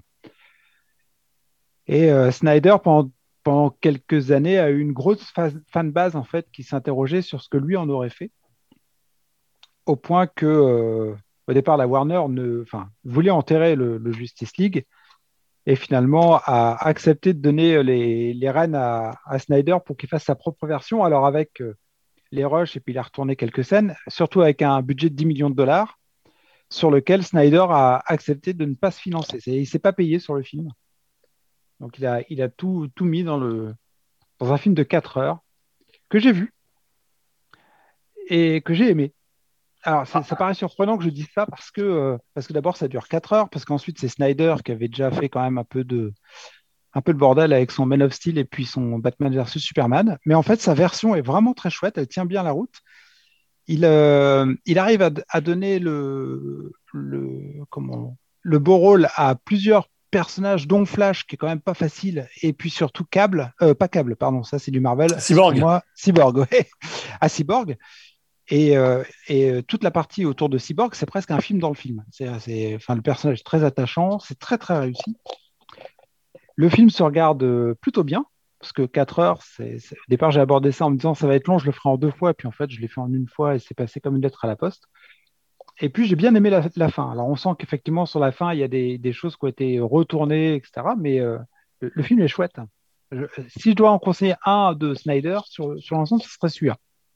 Et euh, Snyder pendant pendant quelques années, a eu une grosse fanbase en fait qui s'interrogeait sur ce que lui en aurait fait, au point que, euh, au départ, la Warner ne, enfin, voulait enterrer le, le Justice League et finalement a accepté de donner les, les rênes à, à Snyder pour qu'il fasse sa propre version. Alors avec euh, les rushs, et puis il a retourné quelques scènes, surtout avec un budget de dix millions de dollars, sur lequel Snyder a accepté de ne pas se financer. C'est, il ne s'est pas payé sur le film. Donc, il a, il a tout, tout mis dans, le, dans un film de quatre heures que j'ai vu et que j'ai aimé. Alors, ça, ça paraît surprenant que je dise ça parce que, euh, parce que d'abord, ça dure quatre heures, parce qu'ensuite, c'est Snyder qui avait déjà fait quand même un peu de, un peu de bordel avec son Man of Steel et puis son Batman versus Superman. Mais en fait, sa version est vraiment très chouette, elle tient bien la route. Il, euh, il arrive à, à donner le, le, comment, le beau rôle à plusieurs personnage dont Flash qui est quand même pas facile, et puis surtout Cable, euh, pas Cable, pardon, ça c'est du Marvel. Cyborg. Moi, Cyborg, ouais, à Cyborg. Et, euh, et toute la partie autour de Cyborg, c'est presque un film dans le film. C'est, c'est, enfin, le personnage est très attachant, c'est très très réussi. Le film se regarde plutôt bien, parce que quatre heures, c'est, c'est... au départ j'ai abordé ça en me disant ça va être long, je le ferai en deux fois, et puis en fait je l'ai fait en une fois et c'est passé comme une lettre à la poste. Et puis, j'ai bien aimé la, la fin. Alors, on sent qu'effectivement, sur la fin, il y a des, des choses qui ont été retournées, et cetera. Mais euh, le, le film est chouette. Je, si je dois en conseiller un de Snyder, sur, sur l'ensemble, ce serait celui-là.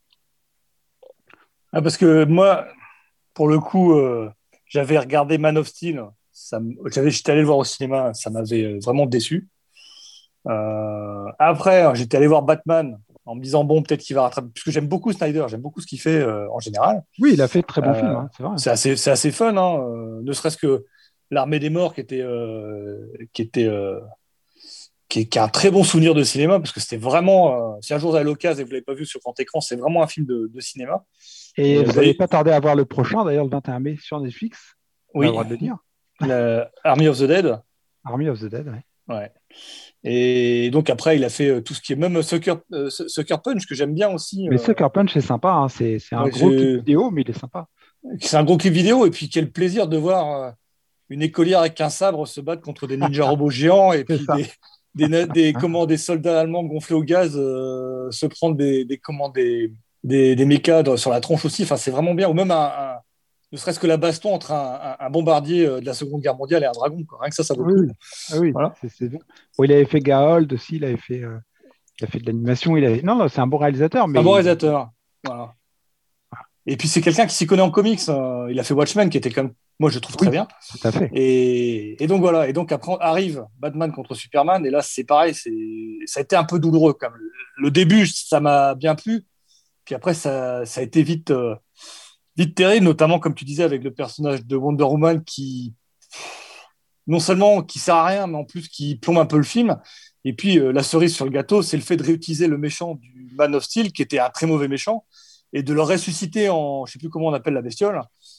Ah, parce que moi, pour le coup, euh, j'avais regardé Man of Steel. Ça, j'avais, j'étais allé le voir au cinéma. Ça m'avait vraiment déçu. Euh, après, j'étais allé voir Batman en me disant, bon, peut-être qu'il va rattraper, puisque j'aime beaucoup Snyder, j'aime beaucoup ce qu'il fait euh, en général. Oui, il a fait de très bons euh, films, hein, c'est vrai. C'est assez, c'est assez fun, hein, euh, ne serait-ce que L'Armée des Morts, qui était, euh, qui, était euh, qui, est, qui a un très bon souvenir de cinéma, parce que c'était vraiment, euh, si un jour vous avez l'occasion et vous ne l'avez pas vu sur grand écran, c'est vraiment un film de, de cinéma. Et, et vous n'allez avez... pas tarder à voir le prochain, d'ailleurs, le vingt et un mai sur Netflix. Oui, on a le droit de le dire. Le Army of the Dead. Army of the Dead, oui. Ouais. Et donc après, il a fait tout ce qui est même Sucker, euh, Sucker Punch, que j'aime bien aussi. Mais euh... Sucker Punch, c'est sympa. Hein. C'est, c'est un ouais, gros clip vidéo, mais il est sympa. C'est un gros clip vidéo. Et puis, quel plaisir de voir euh, une écolière avec un sabre se battre contre des ninja robots géants et puis des, des, des, comment, des soldats allemands gonflés au gaz euh, se prendre des, des, comment, des, des, des mechas sur la tronche aussi. Enfin, c'est vraiment bien. Ou même un, un ne serait-ce que la baston entre un, un, un bombardier de la Seconde Guerre mondiale et un dragon. Quoi. Rien que ça, ça vaut le oui, coup. Ah oui, voilà. c'est, c'est bon. Bon, il avait fait Gaold aussi, il avait fait, euh, il a fait de l'animation. Il avait... Non, non, c'est un bon réalisateur. Mais un bon il... réalisateur. Voilà. Et puis, c'est quelqu'un qui s'y connaît en comics. Euh, il a fait Watchmen, qui était quand même, moi, je trouve très oui, bien. Tout à fait. Et, et donc, voilà. Et donc, après, arrive Batman contre Superman. Et là, c'est pareil. C'est... Ça a été un peu douloureux. Quand même. Le début, ça m'a bien plu. Puis après, ça, ça a été vite... Euh... vite terrible, notamment comme tu disais avec le personnage de Wonder Woman qui non seulement qui sert à rien, mais en plus qui plombe un peu le film. Et puis, euh, la cerise sur le gâteau, c'est le fait de réutiliser le méchant du Man of Steel, qui était un très mauvais méchant, et de le ressusciter en, je ne sais plus comment on appelle la bestiole.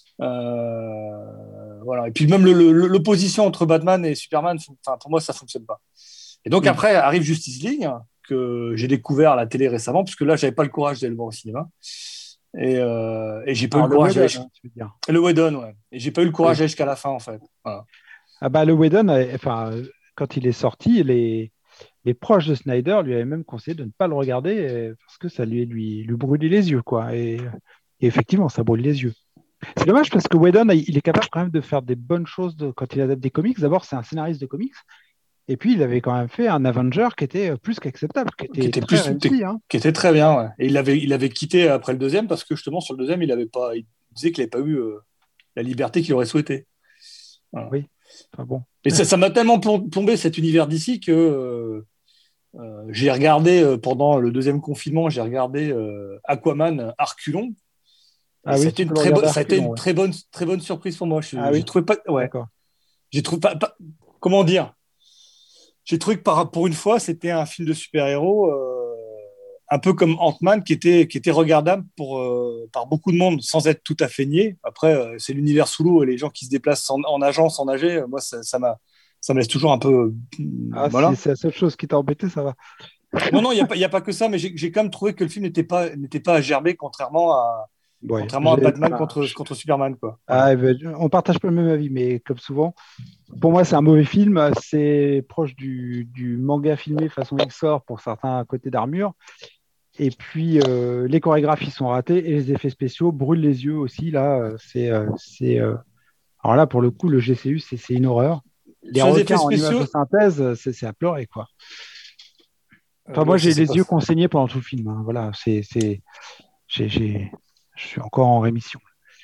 Euh, voilà. Et puis même le, le, l'opposition entre Batman et Superman, pour moi, ça ne fonctionne pas. Et donc, oui. Après, arrive Justice League, que j'ai découvert à la télé récemment, parce que là, je n'avais pas le courage d'aller le voir au cinéma. Et, euh, et j'ai pas Alors, eu le courage. Whedon, hein, tu veux dire. Le Whedon, ouais. Et j'ai pas eu le courage oui. jusqu'à la fin, en fait. Voilà. Ah bah, le Whedon, enfin, quand il est sorti, les... les proches de Snyder lui avaient même conseillé de ne pas le regarder parce que ça lui, lui, lui brûlait les yeux, quoi. Et, et effectivement, ça brûle les yeux. C'est dommage parce que Whedon, il est capable quand même de faire des bonnes choses de, quand il adapte des comics. D'abord, c'est un scénariste de comics. Et puis, il avait quand même fait un Avenger qui était plus qu'acceptable, qui était, qui était très plus, réussi. Hein. Qui était très bien, ouais. Et il avait, il avait quitté après le deuxième parce que justement, sur le deuxième, il, avait pas, il disait qu'il n'avait pas eu euh, la liberté qu'il aurait souhaité. Voilà. Oui, enfin, bon. Et ça, ça m'a tellement plombé cet univers d'ici que euh, euh, j'ai regardé, euh, pendant le deuxième confinement, j'ai regardé euh, Aquaman Arculon. Ah oui, ça a été une, très, bo- ça a été une ouais. très, bonne, très bonne surprise pour moi. Je, ah j'ai oui. trouvé pas. Ouais. D'accord. J'ai trouvé pas, pas. Comment dire J'ai trouvé que par, pour une fois, c'était un film de super-héros euh, un peu comme Ant-Man qui était, qui était regardable pour, euh, par beaucoup de monde sans être tout à fait niais. Après, euh, c'est l'univers sous l'eau et les gens qui se déplacent en, en nageant, sans nager. Moi, ça, ça, m'a, ça me laisse toujours un peu. Ah, voilà. Si c'est la seule chose qui t'a embêté, ça va. Non, non, il n'y a, a pas que ça, mais j'ai, j'ai quand même trouvé que le film n'était pas, n'était pas à gerber, contrairement à. Ouais, Contrairement à Batman pas... contre, contre Superman, quoi. Ah, ben, on partage pas le même avis, mais comme souvent, pour moi, c'est un mauvais film. C'est proche du, du manga filmé façon X O R pour certains côtés d'armure. Et puis, euh, les chorégraphies sont ratées et les effets spéciaux brûlent les yeux aussi. Là, c'est, c'est, euh... alors là, pour le coup, le G C U, c'est, c'est une horreur. Les requins en images de synthèse, c'est, c'est à pleurer, quoi. Enfin, euh, moi, j'ai les yeux qu'on saignait pendant tout le film. Hein. Voilà, c'est, c'est, j'ai, j'ai... je suis encore en rémission.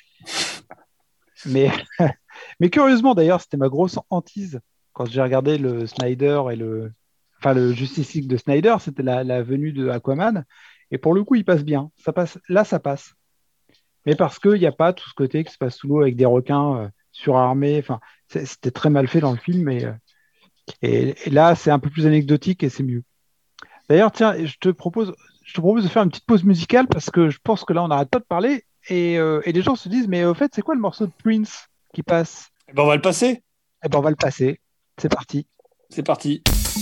mais, mais curieusement, d'ailleurs, c'était ma grosse hantise quand j'ai regardé le Snyder et le, enfin, le Justice League de Snyder, c'était la, la venue de Aquaman. Et pour le coup, il passe bien. Ça passe, là, ça passe. Mais parce qu'il n'y a pas tout ce côté qui se passe sous l'eau avec des requins euh, surarmés. Enfin, c'était très mal fait dans le film. Et, et, et là, c'est un peu plus anecdotique et c'est mieux. D'ailleurs, tiens, je te propose... Je te propose de faire une petite pause musicale parce que je pense que là, on n'arrête pas de parler et, euh, et les gens se disent, mais au fait, c'est quoi le morceau de Prince qui passe ? Eh ben, on va le passer. Eh ben, on va le passer. C'est parti. C'est parti.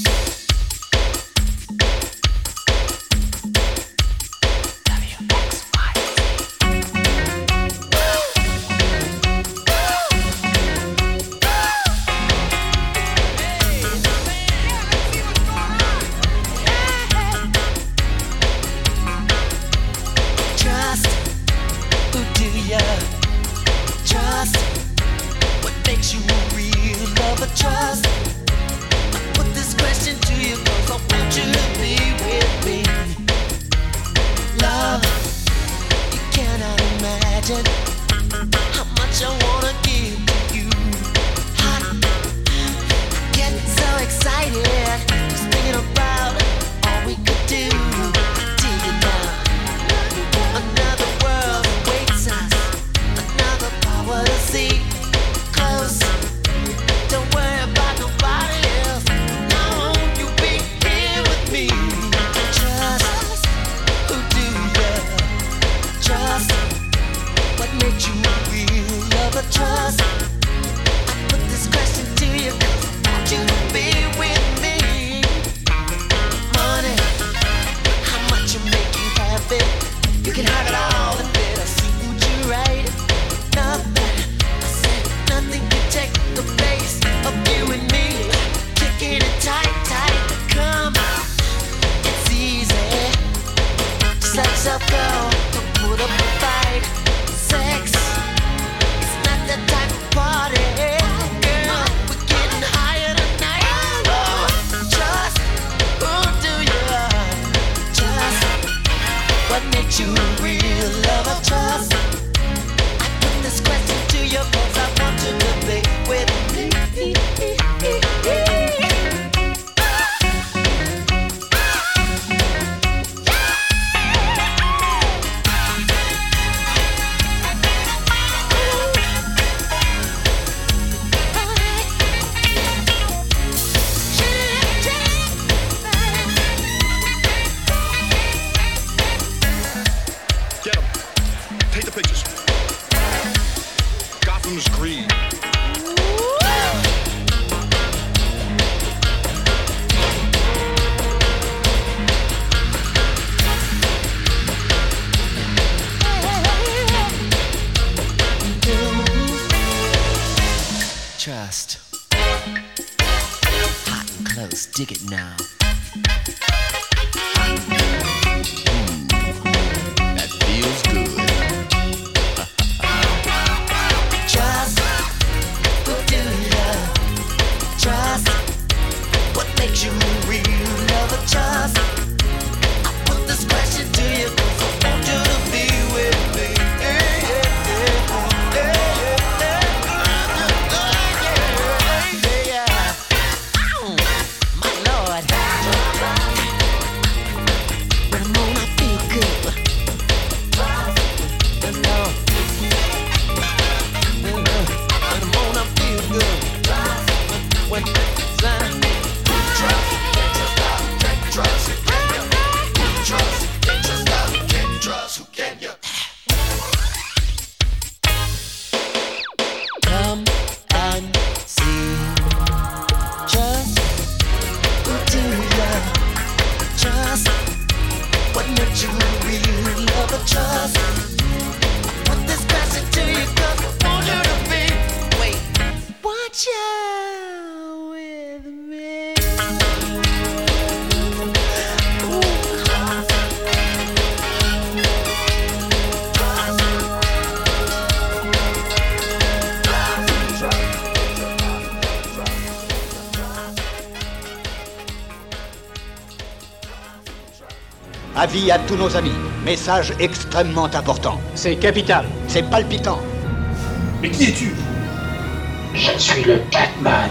Trust. I put this question to you 'cause I want you to be with me. Love, you cannot imagine how much I wanna give to you. Hot, I get so excited just thinking about all we could do. Dig it now. Another world awaits us, another power to see. Close. Don't worry about nobody else. No, you be here with me. Just who do you trust? What makes from the screen. Trust. Hot and close, dig it now. Mm, that feels good. Trust, who do you love? Trust, what makes you real? Never trust. I put this question to you 'cause I want you to be with me. Yeah, yeah, yeah, yeah. Avis à tous nos amis. Message extrêmement important. C'est capital. C'est palpitant. Mais qui es-tu? Je suis le Batman.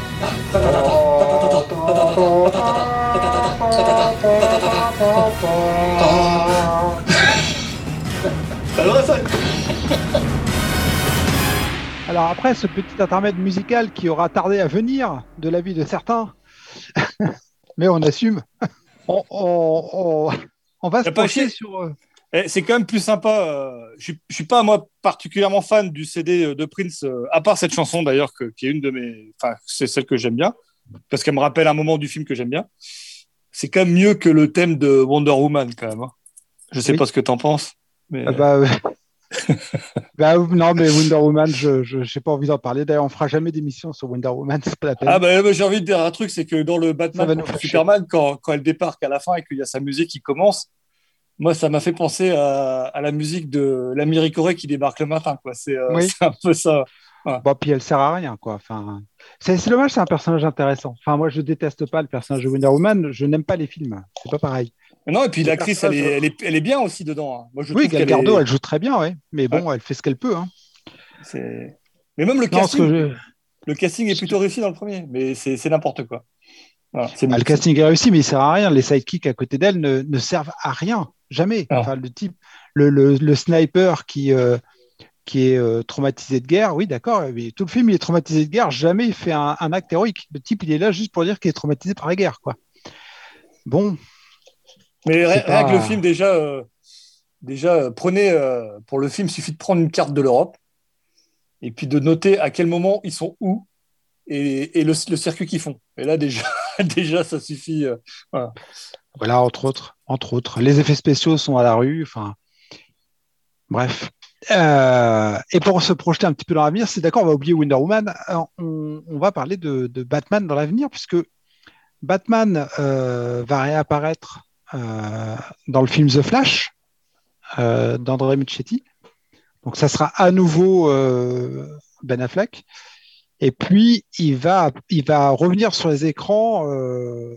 Alors après ce petit intermède musical qui aura tardé à venir de l'avis de certains, mais on assume, on, on, on, on va se pencher sur... Euh... Eh, c'est quand même plus sympa. Euh, je ne suis pas, moi, particulièrement fan du C D de Prince, euh, à part cette chanson, d'ailleurs, que, qui est une de mes... Enfin, c'est celle que j'aime bien, parce qu'elle me rappelle un moment du film que j'aime bien. C'est quand même mieux que le thème de Wonder Woman, quand même. Hein. Je ne sais oui. pas ce que tu en penses. Mais... Ah bah, euh... bah, non, mais Wonder Woman, je n'ai pas envie d'en parler. D'ailleurs, on ne fera jamais d'émission sur Wonder Woman, c'est pas la peine. Ah bah, bah, j'ai envie de dire un truc, c'est que dans le Batman contre Superman, quand, quand elle débarque à la fin et qu'il y a sa musique qui commence, moi, ça m'a fait penser à, à la musique de l'Amérique Corée qui débarque le matin, quoi. C'est, euh, oui. c'est un peu ça. Ouais. Bon, puis elle sert à rien, quoi. Enfin, c'est, c'est dommage, c'est un personnage intéressant. Enfin, moi, je déteste pas le personnage de Wonder Woman. Je n'aime pas les films. C'est pas pareil. Non, et puis le l'actrice, elle est, elle, est, elle est bien aussi dedans. Hein. Moi, je oui, Gal Gadot, elle, est... elle joue très bien, ouais. Mais bon, ouais. elle fait ce qu'elle peut. Hein. C'est... Mais même le non, casting, je... le casting est plutôt réussi dans le premier. Mais c'est, c'est n'importe quoi. Voilà, c'est bah, le casting est réussi, mais il sert à rien. Les sidekicks à côté d'elle ne, ne servent à rien. Jamais. Ah. Enfin, le type, le, le, le sniper qui, euh, qui est euh, traumatisé de guerre, oui, d'accord, mais tout le film, il est traumatisé de guerre, jamais il fait un, un acte héroïque. Le type, il est là juste pour dire qu'il est traumatisé par la guerre, quoi. Bon. Mais rien pas... que le film, déjà, euh, déjà euh, prenez, euh, pour le film, il suffit de prendre une carte de l'Europe et puis de noter à quel moment ils sont où et, et le, le circuit qu'ils font. Et là, déjà, déjà ça suffit. Euh, voilà. Voilà, entre autres, entre autres. Les effets spéciaux sont à la rue. Enfin, bref. Euh, et pour se projeter un petit peu dans l'avenir, c'est d'accord, on va oublier Wonder Woman. On, on va parler de, de Batman dans l'avenir, puisque Batman euh, va réapparaître euh, dans le film The Flash euh, d'André Muschietti. Donc, ça sera à nouveau euh, Ben Affleck. Et puis, il va, il va revenir sur les écrans. Euh,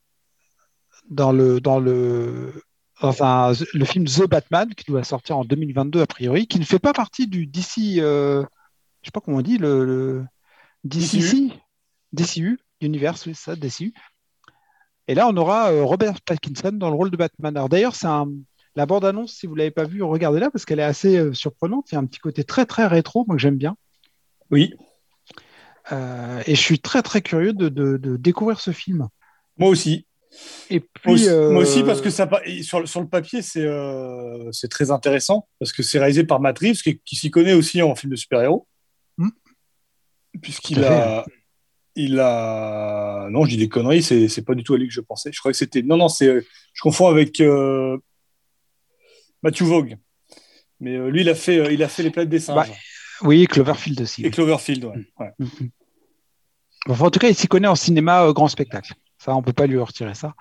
dans le dans le dans un, le film The Batman qui doit sortir en deux mille vingt-deux a priori, qui ne fait pas partie du D C, euh, je sais pas comment on dit le, le D C C, D C U, Universe, oui, ça, D C U. Et là, on aura euh, Robert Pattinson dans le rôle de Batman. Alors d'ailleurs, c'est un, la bande-annonce, si vous l'avez pas vue, regardez-la parce qu'elle est assez euh, surprenante. Il y a un petit côté très très rétro, moi que j'aime bien. Oui. Euh, et je suis très très curieux de, de, de découvrir ce film. Moi aussi. Et puis, moi, aussi, euh... moi aussi, parce que ça, sur, sur le papier, c'est, euh, c'est très intéressant, parce que c'est réalisé par Matt Reeves, qui, qui s'y connaît aussi en film de super-héros. Puisqu'il a, il a, non, je dis des conneries, c'est, c'est pas du tout à lui que je pensais. Je croyais que c'était, non, non, c'est, je confonds avec euh, Matthew Vaughn. Mais euh, lui, il a fait, euh, il a fait les planètes des singes. Bah, oui, Cloverfield aussi. Et Cloverfield, ouais. ouais. Mm-hmm. Enfin, en tout cas, il s'y connaît en cinéma euh, grand spectacle. Ça, on peut pas lui retirer ça.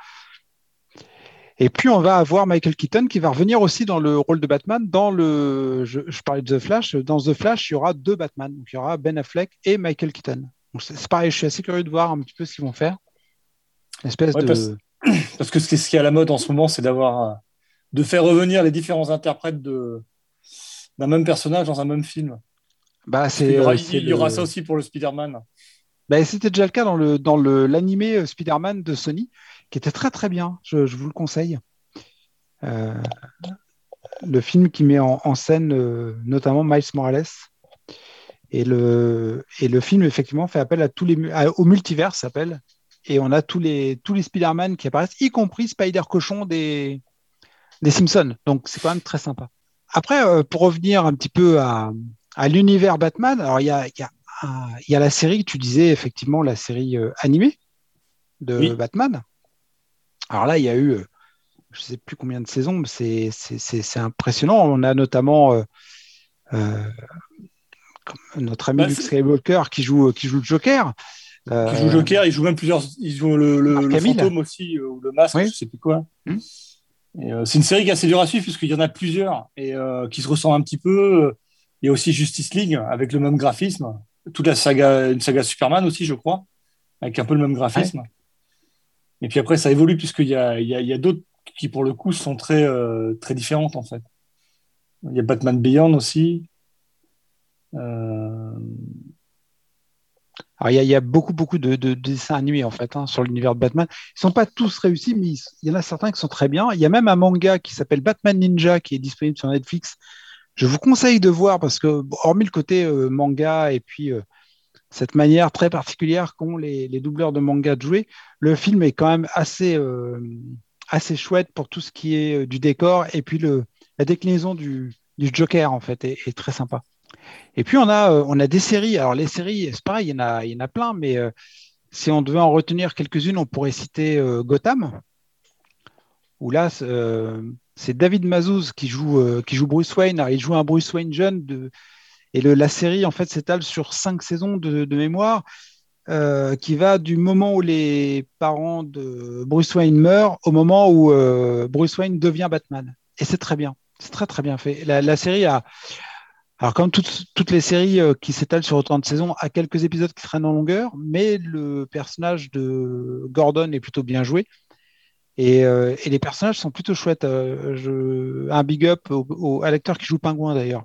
Et puis, on va avoir Michael Keaton qui va revenir aussi dans le rôle de Batman. Dans le, je, je parlais de The Flash. Dans The Flash, il y aura deux Batman. Donc, il y aura Ben Affleck et Michael Keaton. Donc, c'est, c'est pareil, je suis assez curieux de voir un petit peu ce qu'ils vont faire. Une espèce ouais, de... parce, parce que ce qui, ce qui est à la mode en ce moment, c'est d'avoir, de faire revenir les différents interprètes de, d'un même personnage dans un même film. Bah, c'est, il y aura, c'est il y aura le... ça aussi pour le Spider-Man. Bah, c'était déjà le cas dans, le, dans le, l'animé Spider-Man de Sony, qui était très très bien. Je, je vous le conseille. Euh, le film qui met en, en scène euh, notamment Miles Morales. Et le, et le film, effectivement, fait appel à tous les, à, au multivers, s'appelle. Et on a tous les, tous les Spider-Man qui apparaissent, y compris Spider-Cochon des, des Simpsons. Donc, c'est quand même très sympa. Après, euh, pour revenir un petit peu à, à l'univers Batman, alors il y a, y, a y a la série, tu disais, effectivement, la série euh, animée de oui. Batman. Alors là, il y a eu, euh, je ne sais plus combien de saisons, mais c'est, c'est, c'est, c'est impressionnant. On a notamment... Euh, euh, notre ami bah, Luke Skywalker qui joue, qui joue le Joker. Euh, il joue le Joker, il joue même plusieurs. Il joue le, le, le fantôme aussi, ou le masque, oui. Je ne sais plus quoi. Mmh. Et, euh, c'est une série qui est assez dure à suivre, puisqu'il y en a plusieurs et euh, qui se ressemblent un petit peu. Il y a aussi Justice League, avec le même graphisme. Toute la saga, une saga Superman aussi, je crois, avec un peu le même graphisme. Ouais. Et puis après, ça évolue, puisqu'il y a, il y a, il y a d'autres qui, pour le coup, sont très, euh, très différentes, en fait. Il y a Batman Beyond aussi. Euh... Alors, il y, y a beaucoup, beaucoup de, de, de dessins animés en fait hein, sur l'univers de Batman. Ils ne sont pas tous réussis, mais il y en a certains qui sont très bien. Il y a même un manga qui s'appelle Batman Ninja qui est disponible sur Netflix. Je vous conseille de voir parce que, hormis le côté euh, manga et puis euh, cette manière très particulière qu'ont les, les doubleurs de manga de jouer, le film est quand même assez, euh, assez chouette pour tout ce qui est euh, du décor et puis le, la déclinaison du, du Joker en fait est, est très sympa. Et puis on a, euh, on a des séries. Alors les séries, c'est pareil, il y en a, il y en a plein, mais euh, si on devait en retenir quelques-unes, on pourrait citer euh, Gotham, où là euh, c'est David Mazouz qui joue, euh, qui joue Bruce Wayne. Alors, il joue un Bruce Wayne jeune, de... et le, la série en fait s'étale sur cinq saisons de, de mémoire, euh, qui va du moment où les parents de Bruce Wayne meurent au moment où euh, Bruce Wayne devient Batman. Et c'est très bien, c'est très très bien fait. La, la série a Alors, comme toutes, toutes les séries euh, qui s'étalent sur autant de saisons, a quelques épisodes qui traînent en longueur, mais le personnage de Gordon est plutôt bien joué. Et, euh, et les personnages sont plutôt chouettes. Euh, je, un big up au, au, à l'acteur qui joue Pingouin, d'ailleurs.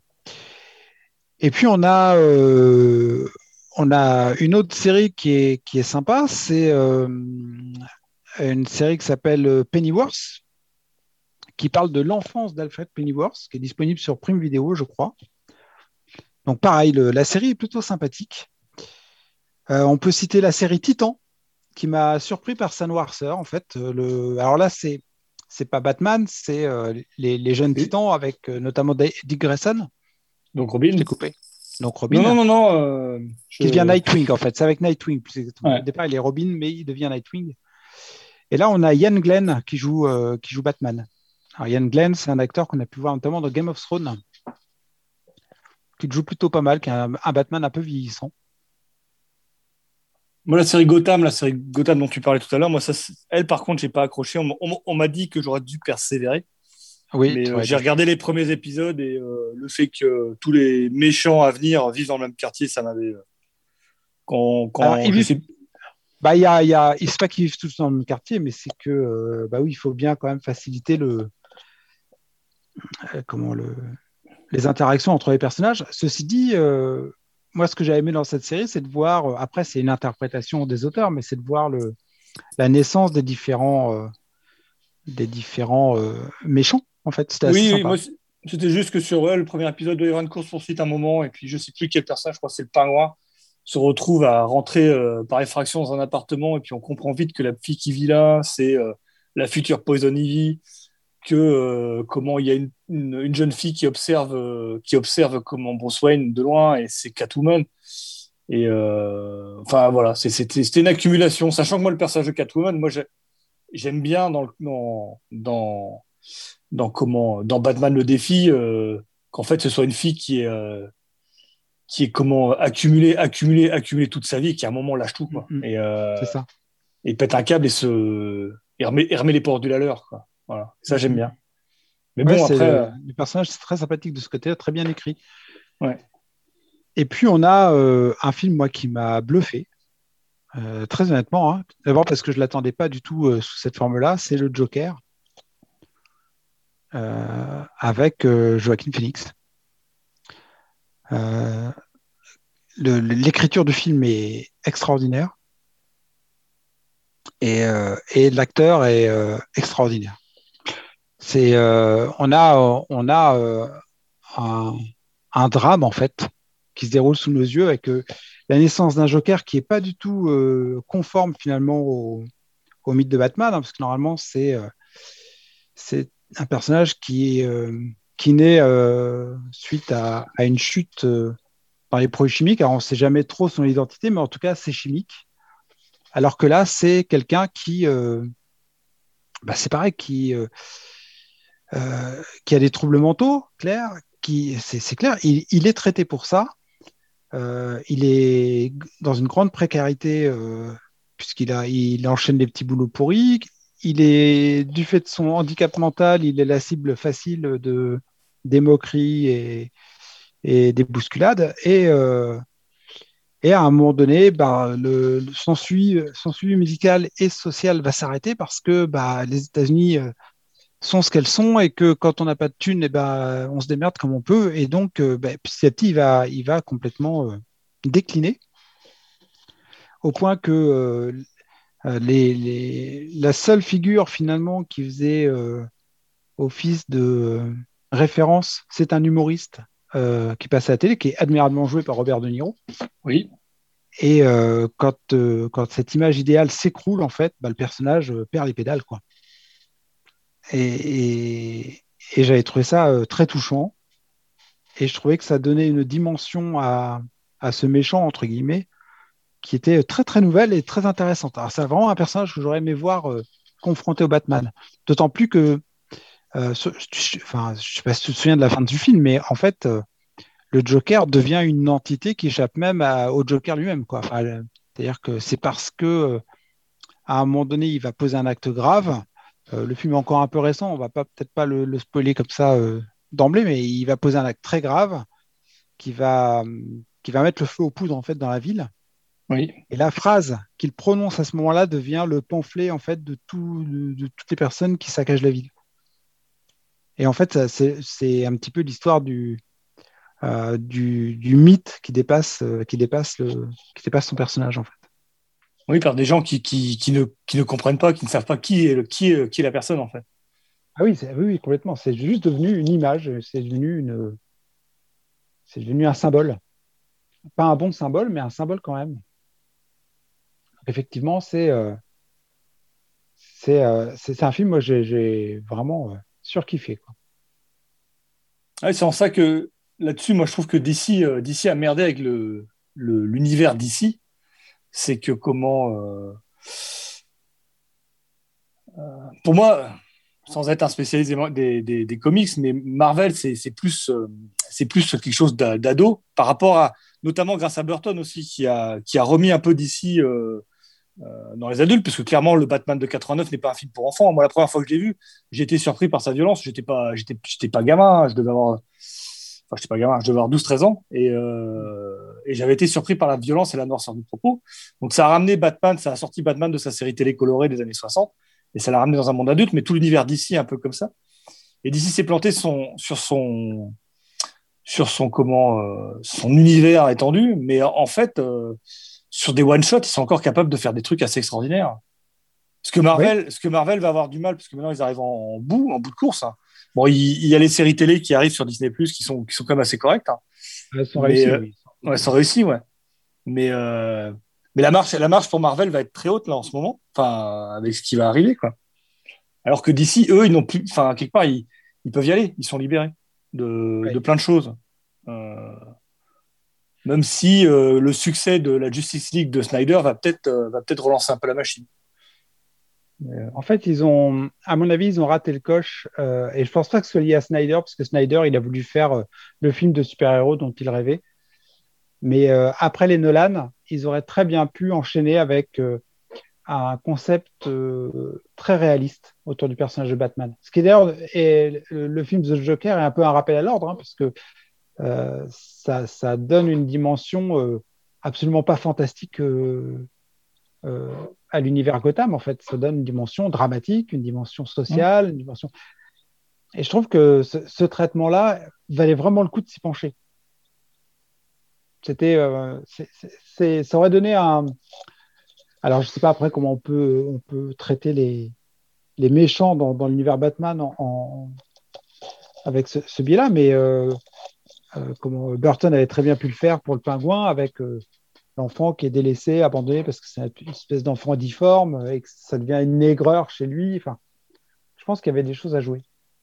Et puis, on a, euh, on a une autre série qui est, qui est sympa. C'est euh, une série qui s'appelle Pennyworth, qui parle de l'enfance d'Alfred Pennyworth, qui est disponible sur Prime Video, je crois. Donc pareil, le, la série est plutôt sympathique. Euh, on peut citer la série Titan, qui m'a surpris par sa noirceur, en fait. Le, alors là, c'est c'est pas Batman, c'est euh, les, les jeunes oui. Titans avec euh, notamment Dick Grayson. Donc Robin. Je l'ai coupé. Donc Robin. Non, non, non, non. Euh, je... Qui devient Nightwing, en fait. C'est avec Nightwing. Ouais. Au départ, il est Robin, mais il devient Nightwing. Et là, on a Ian Glenn qui joue, euh, qui joue Batman. Alors Ian Glenn, c'est un acteur qu'on a pu voir notamment dans Game of Thrones, qui joue plutôt pas mal, qui est un, un Batman un peu vieillissant. Moi, la série Gotham, la série Gotham dont tu parlais tout à l'heure, moi, ça, elle, par contre, j'ai pas accroché. On, on, on m'a dit que j'aurais dû persévérer. Oui. Mais euh, j'ai regardé les premiers épisodes et euh, le fait que euh, tous les méchants à venir vivent dans le même quartier, ça m'avait. Euh, quand, quand Alors, il vit... sais... bah, il y a, il y a, il c'est pas qu'ils vivent tous dans le même quartier, mais c'est que, euh, bah oui, il faut bien quand même faciliter le, euh, comment le. les interactions entre les personnages. Ceci dit, euh, moi, ce que j'ai aimé dans cette série, c'est de voir, euh, après, c'est une interprétation des auteurs, mais c'est de voir le, la naissance des différents, euh, des différents euh, méchants, en fait. C'était assez oui, sympa. Moi, c'était juste que sur eux, le premier épisode, il doit y avoir une course-poursuite à un moment, et puis je ne sais plus quel personnage, je crois que c'est le Pingouin, se retrouve à rentrer euh, par effraction dans un appartement, et puis on comprend vite que la fille qui vit là, c'est euh, la future Poison Ivy, que euh, comment il y a une, une, une jeune fille qui observe, euh, qui observe comment Bruce Wayne de loin et c'est Catwoman. Et euh, enfin voilà, c'est, c'était, c'était une accumulation. Sachant que moi le personnage de Catwoman, moi j'ai, j'aime bien dans, le, dans, dans, dans, comment, dans Batman le défi euh, qu'en fait ce soit une fille qui est, euh, qui est comment accumulée, accumulée, accumulée toute sa vie, qui à un moment lâche tout quoi. Mm-hmm. Et, euh, c'est ça. Et pète un câble et se et remet, et remet les pendules à l'heure quoi. Voilà, ça j'aime bien. Mais ouais, bon c'est après, le, euh... le personnage c'est très sympathique de ce côté-là, très bien écrit. Ouais. Et puis on a euh, un film moi qui m'a bluffé. Euh, très honnêtement, hein. D'abord parce que je ne l'attendais pas du tout euh, sous cette forme-là, c'est le Joker euh, avec euh, Joaquin Phoenix. Euh, le, l'écriture du film est extraordinaire et, euh, et l'acteur est euh, extraordinaire. C'est, euh, on a, on a euh, un, un drame en fait qui se déroule sous nos yeux avec euh, la naissance d'un Joker qui n'est pas du tout euh, conforme finalement au, au mythe de Batman, hein, parce que normalement c'est, euh, c'est un personnage qui, est, euh, qui naît euh, suite à, à une chute euh, dans les produits chimiques. Alors on ne sait jamais trop son identité, mais en tout cas c'est chimique. Alors que là c'est quelqu'un qui, euh, bah, c'est pareil, qui, euh, euh, qui a des troubles mentaux, clair, qui, c'est, c'est clair, il, il est traité pour ça. Euh, il est dans une grande précarité euh, puisqu'il a, il enchaîne des petits boulots pourris. Il est, du fait de son handicap mental, il est la cible facile de, des moqueries et, et des bousculades. Et, euh, et à un moment donné, bah, le, son, suivi, son suivi médical et social va s'arrêter parce que bah, les États-Unis euh, sont ce qu'elles sont et que quand on n'a pas de thunes, eh ben, on se démerde comme on peut. Et donc, euh, bah, petit à petit, il va, il va complètement euh, décliner au point que euh, les, les, la seule figure finalement qui faisait euh, office de euh, référence, c'est un humoriste euh, qui passe à la télé, qui est admirablement joué par Robert De Niro. Oui. Et euh, quand, euh, quand cette image idéale s'écroule, en fait, bah, le personnage euh, perd les pédales, quoi. Et, et, et j'avais trouvé ça euh, très touchant. Et je trouvais que ça donnait une dimension à, à ce méchant, entre guillemets, qui était très, très nouvelle et très intéressante. Alors, c'est vraiment un personnage que j'aurais aimé voir euh, confronté au Batman. D'autant plus que, euh, ce, je, enfin, je ne sais pas si tu te souviens de la fin du film, mais en fait, euh, le Joker devient une entité qui échappe même à, au Joker lui-même, quoi. Enfin, c'est-à-dire que c'est parce que, euh, à un moment donné, il va poser un acte grave. Euh, le film est encore un peu récent, on va pas peut-être pas le, le spoiler comme ça euh, d'emblée, mais il va poser un acte très grave qui va, qui va mettre le feu aux poudres en fait dans la ville. Oui. Et la phrase qu'il prononce à ce moment-là devient le pamphlet en fait de, tout, de, de toutes les personnes qui saccagent la ville. Et en fait, ça, c'est, c'est un petit peu l'histoire du, euh, du, du mythe qui dépasse, euh, qui dépasse le, qui dépasse son personnage en fait. Oui, par des gens qui, qui, qui, ne, qui ne comprennent pas, qui ne savent pas qui est, le, qui est, qui est la personne, en fait. Ah oui, c'est, oui, oui, complètement. C'est juste devenu une image, c'est devenu, une, c'est devenu un symbole. Pas un bon symbole, mais un symbole quand même. Effectivement, c'est, euh, c'est, euh, c'est, c'est un film, moi, j'ai, j'ai vraiment euh, surkiffé, quoi. Ouais, c'est en ça que, là-dessus, moi, je trouve que D C, euh, D C a merdé avec le, le, l'univers D C. C'est que comment euh, euh, pour moi, sans être un spécialiste des, des, des, des comics, mais Marvel c'est, c'est plus euh, c'est plus quelque chose d'ado par rapport à, notamment grâce à Burton aussi qui a qui a remis un peu D C euh, euh, dans les adultes, parce que clairement le Batman de quatre-vingt-neuf n'est pas un film pour enfants. Moi la première fois que je l'ai vu, j'ai été surpris par sa violence. J'étais pas j'étais j'étais pas gamin, je devais avoir Enfin, je sais pas gamin, je devais avoir douze treize ans et, euh, et j'avais été surpris par la violence et la noirceur du propos. Donc ça a ramené Batman, ça a sorti Batman de sa série télé colorée des années soixante et ça l'a ramené dans un monde adulte, mais tout l'univers D C est un peu comme ça. Et D C s'est planté son, sur son sur son comment euh, son univers étendu, mais en fait euh, sur des one shots, ils sont encore capables de faire des trucs assez extraordinaires. Ce que Marvel, oui. ce que Marvel va avoir du mal, parce que maintenant ils arrivent en, en bout, en bout de course. Hein. Bon, il, il y a les séries télé qui arrivent sur Disney plus, qui sont qui sont quand même assez correctes. Hein. Elles sont mais, réussies. Euh, oui. Ouais, elles sont réussies, ouais. Mais euh, mais la marche, la marche pour Marvel va être très haute là en ce moment. Enfin, avec ce qui va arriver, quoi. Alors que d'ici, eux, ils n'ont plus. Enfin, quelque part, ils, ils peuvent y aller. Ils sont libérés de, Ouais. de plein de choses. Euh, même si euh, le succès de la Justice League de Snyder va peut-être euh, va peut-être relancer un peu la machine. En fait, ils ont, à mon avis, ils ont raté le coche. euh, et je pense pas que ce soit lié à Snyder, parce que Snyder, il a voulu faire euh, le film de super-héros dont il rêvait. Mais euh, après les Nolan, ils auraient très bien pu enchaîner avec euh, un concept euh, très réaliste autour du personnage de Batman. Ce qui d'ailleurs est le, le film The Joker est un peu un rappel à l'ordre, hein, parce que euh, ça, ça donne une dimension euh, absolument pas fantastique euh, euh, à l'univers Gotham. En fait, ça donne une dimension dramatique, une dimension sociale, une dimension. Et je trouve que ce, ce traitement-là valait vraiment le coup de s'y pencher. C'était, euh, c'est, c'est, c'est- ça aurait donné un. Alors, je sais pas après comment on peut, on peut traiter les, les méchants dans, dans l'univers Batman en, en- avec ce, ce biais-là, mais euh, euh, comment Burton avait très bien pu le faire pour le pingouin avec euh, l'enfant qui est délaissé, abandonné parce que c'est une espèce d'enfant difforme et que ça devient une aigreur chez lui. Enfin, je pense qu'il y avait des choses à jouer.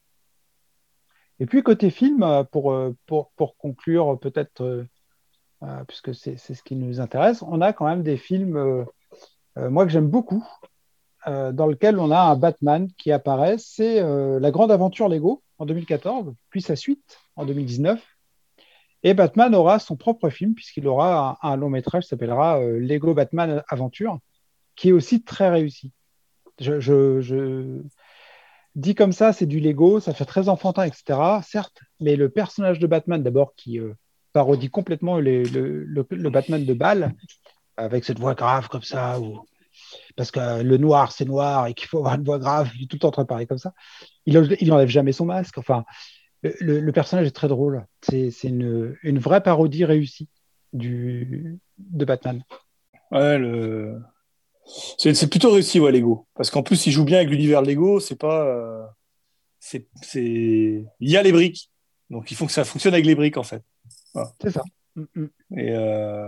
Et puis, côté film, euh, pour, euh, pour, pour conclure, peut-être, euh, euh, puisque c'est, c'est ce qui nous intéresse, on a quand même des films, euh, euh, moi, que j'aime beaucoup, euh, dans lequel on a un Batman qui apparaît. C'est euh, La Grande Aventure Lego en deux mille quatorze, puis sa suite en deux mille dix-neuf. Et Batman aura son propre film, puisqu'il aura un, un long métrage qui s'appellera euh, Lego Batman Aventure, qui est aussi très réussi. Je, je, je... Dit comme ça, c'est du Lego, ça fait très enfantin, et cetera. Certes, mais le personnage de Batman, d'abord, qui euh, parodie complètement les- le, le- le Batman de Bâle, avec cette voix grave comme ça, ou parce que euh, le noir, c'est noir et qu'il faut avoir une voix grave, il est tout le temps en train de parler comme ça. Il, en- il enlève jamais son masque. Enfin, le, le- le personnage est très drôle. C'est, c'est une, une vraie parodie réussie du, de Batman. Ouais, le... c'est, c'est plutôt réussi, ouais, Lego. Parce qu'en plus, il joue bien avec l'univers Lego. C'est pas. euh, C'est, c'est... Il y a les briques. Donc, il faut que ça fonctionne avec les briques, en fait. Voilà. C'est ça. Mm, mm. Et, euh,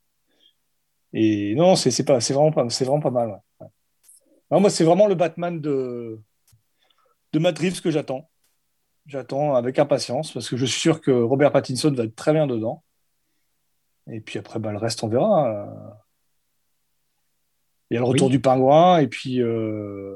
et non, c'est, c'est, pas... c'est, vraiment pas... c'est vraiment pas mal. Ouais. Ouais. Non, moi, c'est vraiment le Batman de, de Matt Reeves que j'attends. J'attends avec impatience parce que je suis sûr que Robert Pattinson va être très bien dedans. Et puis après, bah, le reste, on verra. Il y a le retour Oui. du pingouin et puis. Euh...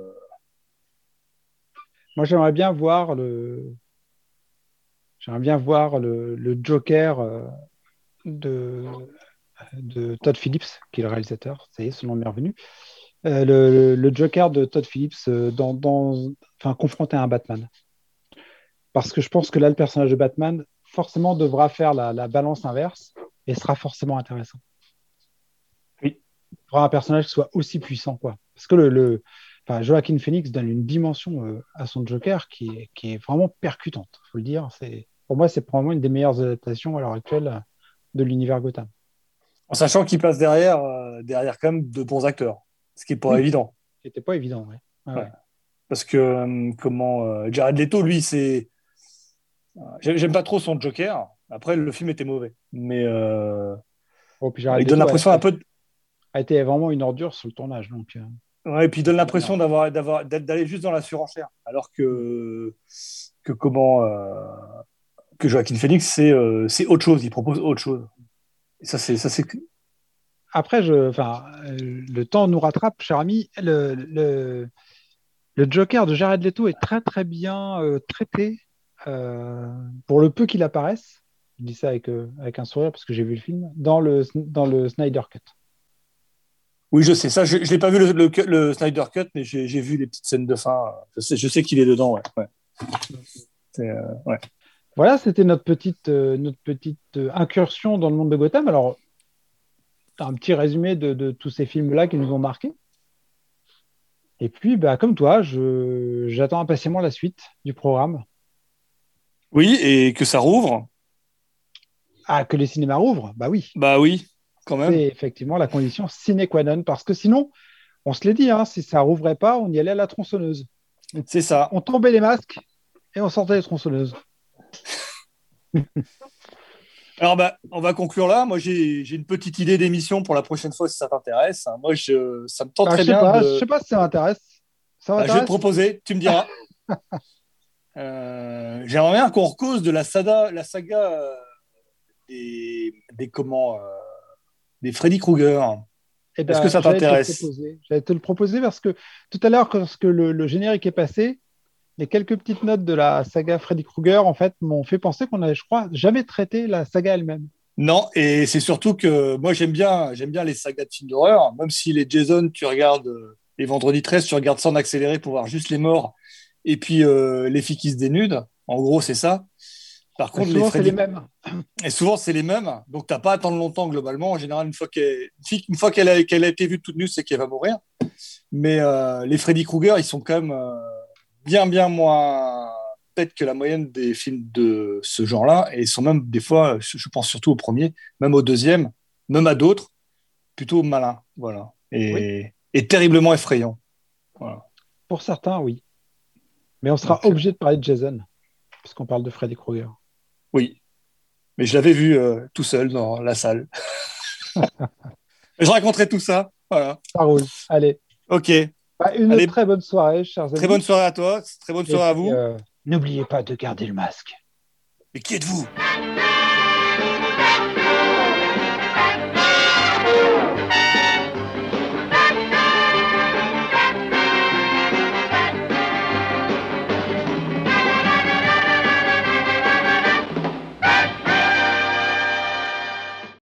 Moi, j'aimerais bien voir le, j'aimerais bien voir le, le Joker euh, de, de Todd Phillips, qui est le réalisateur. Ça y est, son nom m'est revenu. Euh, le, le Joker de Todd Phillips euh, dans, dans, enfin, confronté à un Batman. Parce que je pense que là, le personnage de Batman, forcément, devra faire la, la balance inverse et sera forcément intéressant. Oui. Il faudra un personnage qui soit aussi puissant, quoi. Parce que le, le enfin, Joaquin Phoenix donne une dimension euh, à son Joker qui est, qui est vraiment percutante, il faut le dire. C'est, pour moi, c'est probablement une des meilleures adaptations à l'heure actuelle de l'univers Gotham. En sachant qu'il passe derrière, euh, derrière quand même de bons acteurs, ce qui n'est pas Oui. évident. C'était pas évident, ouais. Ouais, Ouais. ouais. Parce que euh, comment euh, Jared Leto, lui, c'est. J'aime j'aime pas trop son Joker. Après, le film était mauvais. Mais euh, Bon, puis Jared il donne Leto l'impression a, un peu. De... a été vraiment une ordure sur le tournage. Donc, euh, Ouais, et puis il donne l'impression d'avoir, d'avoir, d'aller juste dans la surenchère. Alors que, que comment. Euh, que Joaquin Phoenix, c'est, euh, c'est autre chose. Il propose autre chose. Et ça, c'est. Ça, c'est... après, je, enfin, euh, le temps nous rattrape, cher ami. Le, le, le Joker de Jared Leto est très très bien euh, traité euh, pour le peu qu'il apparaisse. Je dis ça avec, euh, avec un sourire parce que j'ai vu le film dans le, dans le Snyder Cut. Oui, je sais. Ça, je ne l'ai pas vu le, le, le Snyder Cut, mais j'ai, j'ai vu les petites scènes de fin. Je sais, je sais qu'il est dedans. Ouais. Ouais. C'est, euh, ouais. Voilà, c'était notre petite, euh, notre petite euh, incursion dans le monde de Gotham. Alors, un petit résumé de, de tous ces films-là qui nous ont marqués. Et puis, bah, comme toi, je, j'attends impatiemment la suite du programme. Oui, et que ça rouvre. Ah, que les cinémas rouvrent, bah oui. Bah oui, quand même. C'est effectivement la condition sine qua non, parce que sinon, on se l'est dit, hein, si ça rouvrait pas, on y allait à la tronçonneuse. C'est ça. On tombait les masques et on sortait les tronçonneuses. Alors, bah, on va conclure là. Moi, j'ai, j'ai une petite idée d'émission pour la prochaine fois si ça t'intéresse. Moi, je, ça me Ah, tenterait je sais bien pas, de... je sais pas si ça m'intéresse. Ça Bah, je vais te m'intéresse. proposer, tu me diras. Euh, j'aimerais bien qu'on recose de la saga, la saga euh, des, des comment, euh, des Freddy Krueger. Eh Est-ce ben, que ça j'allais te le t'intéresse? proposer. J'allais te le proposer parce que tout à l'heure, lorsque le, le générique est passé, les quelques petites notes de la saga Freddy Krueger, en fait, m'ont fait penser qu'on n'avait, je crois, jamais traité la saga elle-même. Non, et c'est surtout que moi j'aime bien, j'aime bien les sagas de films d'horreur, même si les Jason, tu regardes euh, les Vendredi treize, tu regardes ça en accéléré pour voir juste les morts et puis euh, les filles qui se dénudent. En gros, c'est ça. Par contre, Souvent, les c'est Freddy... les mêmes. Et souvent, c'est les mêmes. Donc, t'as pas à attendre longtemps globalement. En général, une fois qu'elle, une fille- une fois qu'elle a, qu'elle a été vue toute nue, c'est qu'elle va mourir. Mais euh, les Freddy Krueger, ils sont quand même euh, bien, bien moins bêtes que la moyenne des films de ce genre-là. Et ils sont même, des fois, je je pense surtout au premier, même au deuxième, même à d'autres, plutôt malins. Voilà. Et, Oui. et terriblement effrayants. Voilà. Pour certains, oui. Mais on sera Donc, obligé de parler de Jason, puisqu'on parle de Freddy Krueger. oui. Mais je l'avais vu euh, tout seul dans la salle. Je raconterai tout ça. Voilà. Ça roule. Allez. Ok. Bah, une Allez. très bonne soirée, chers amis. Très bonne soirée à toi. Très bonne Et soirée à puis, vous. euh, n'oubliez pas de garder le masque. Mais qui êtes-vous?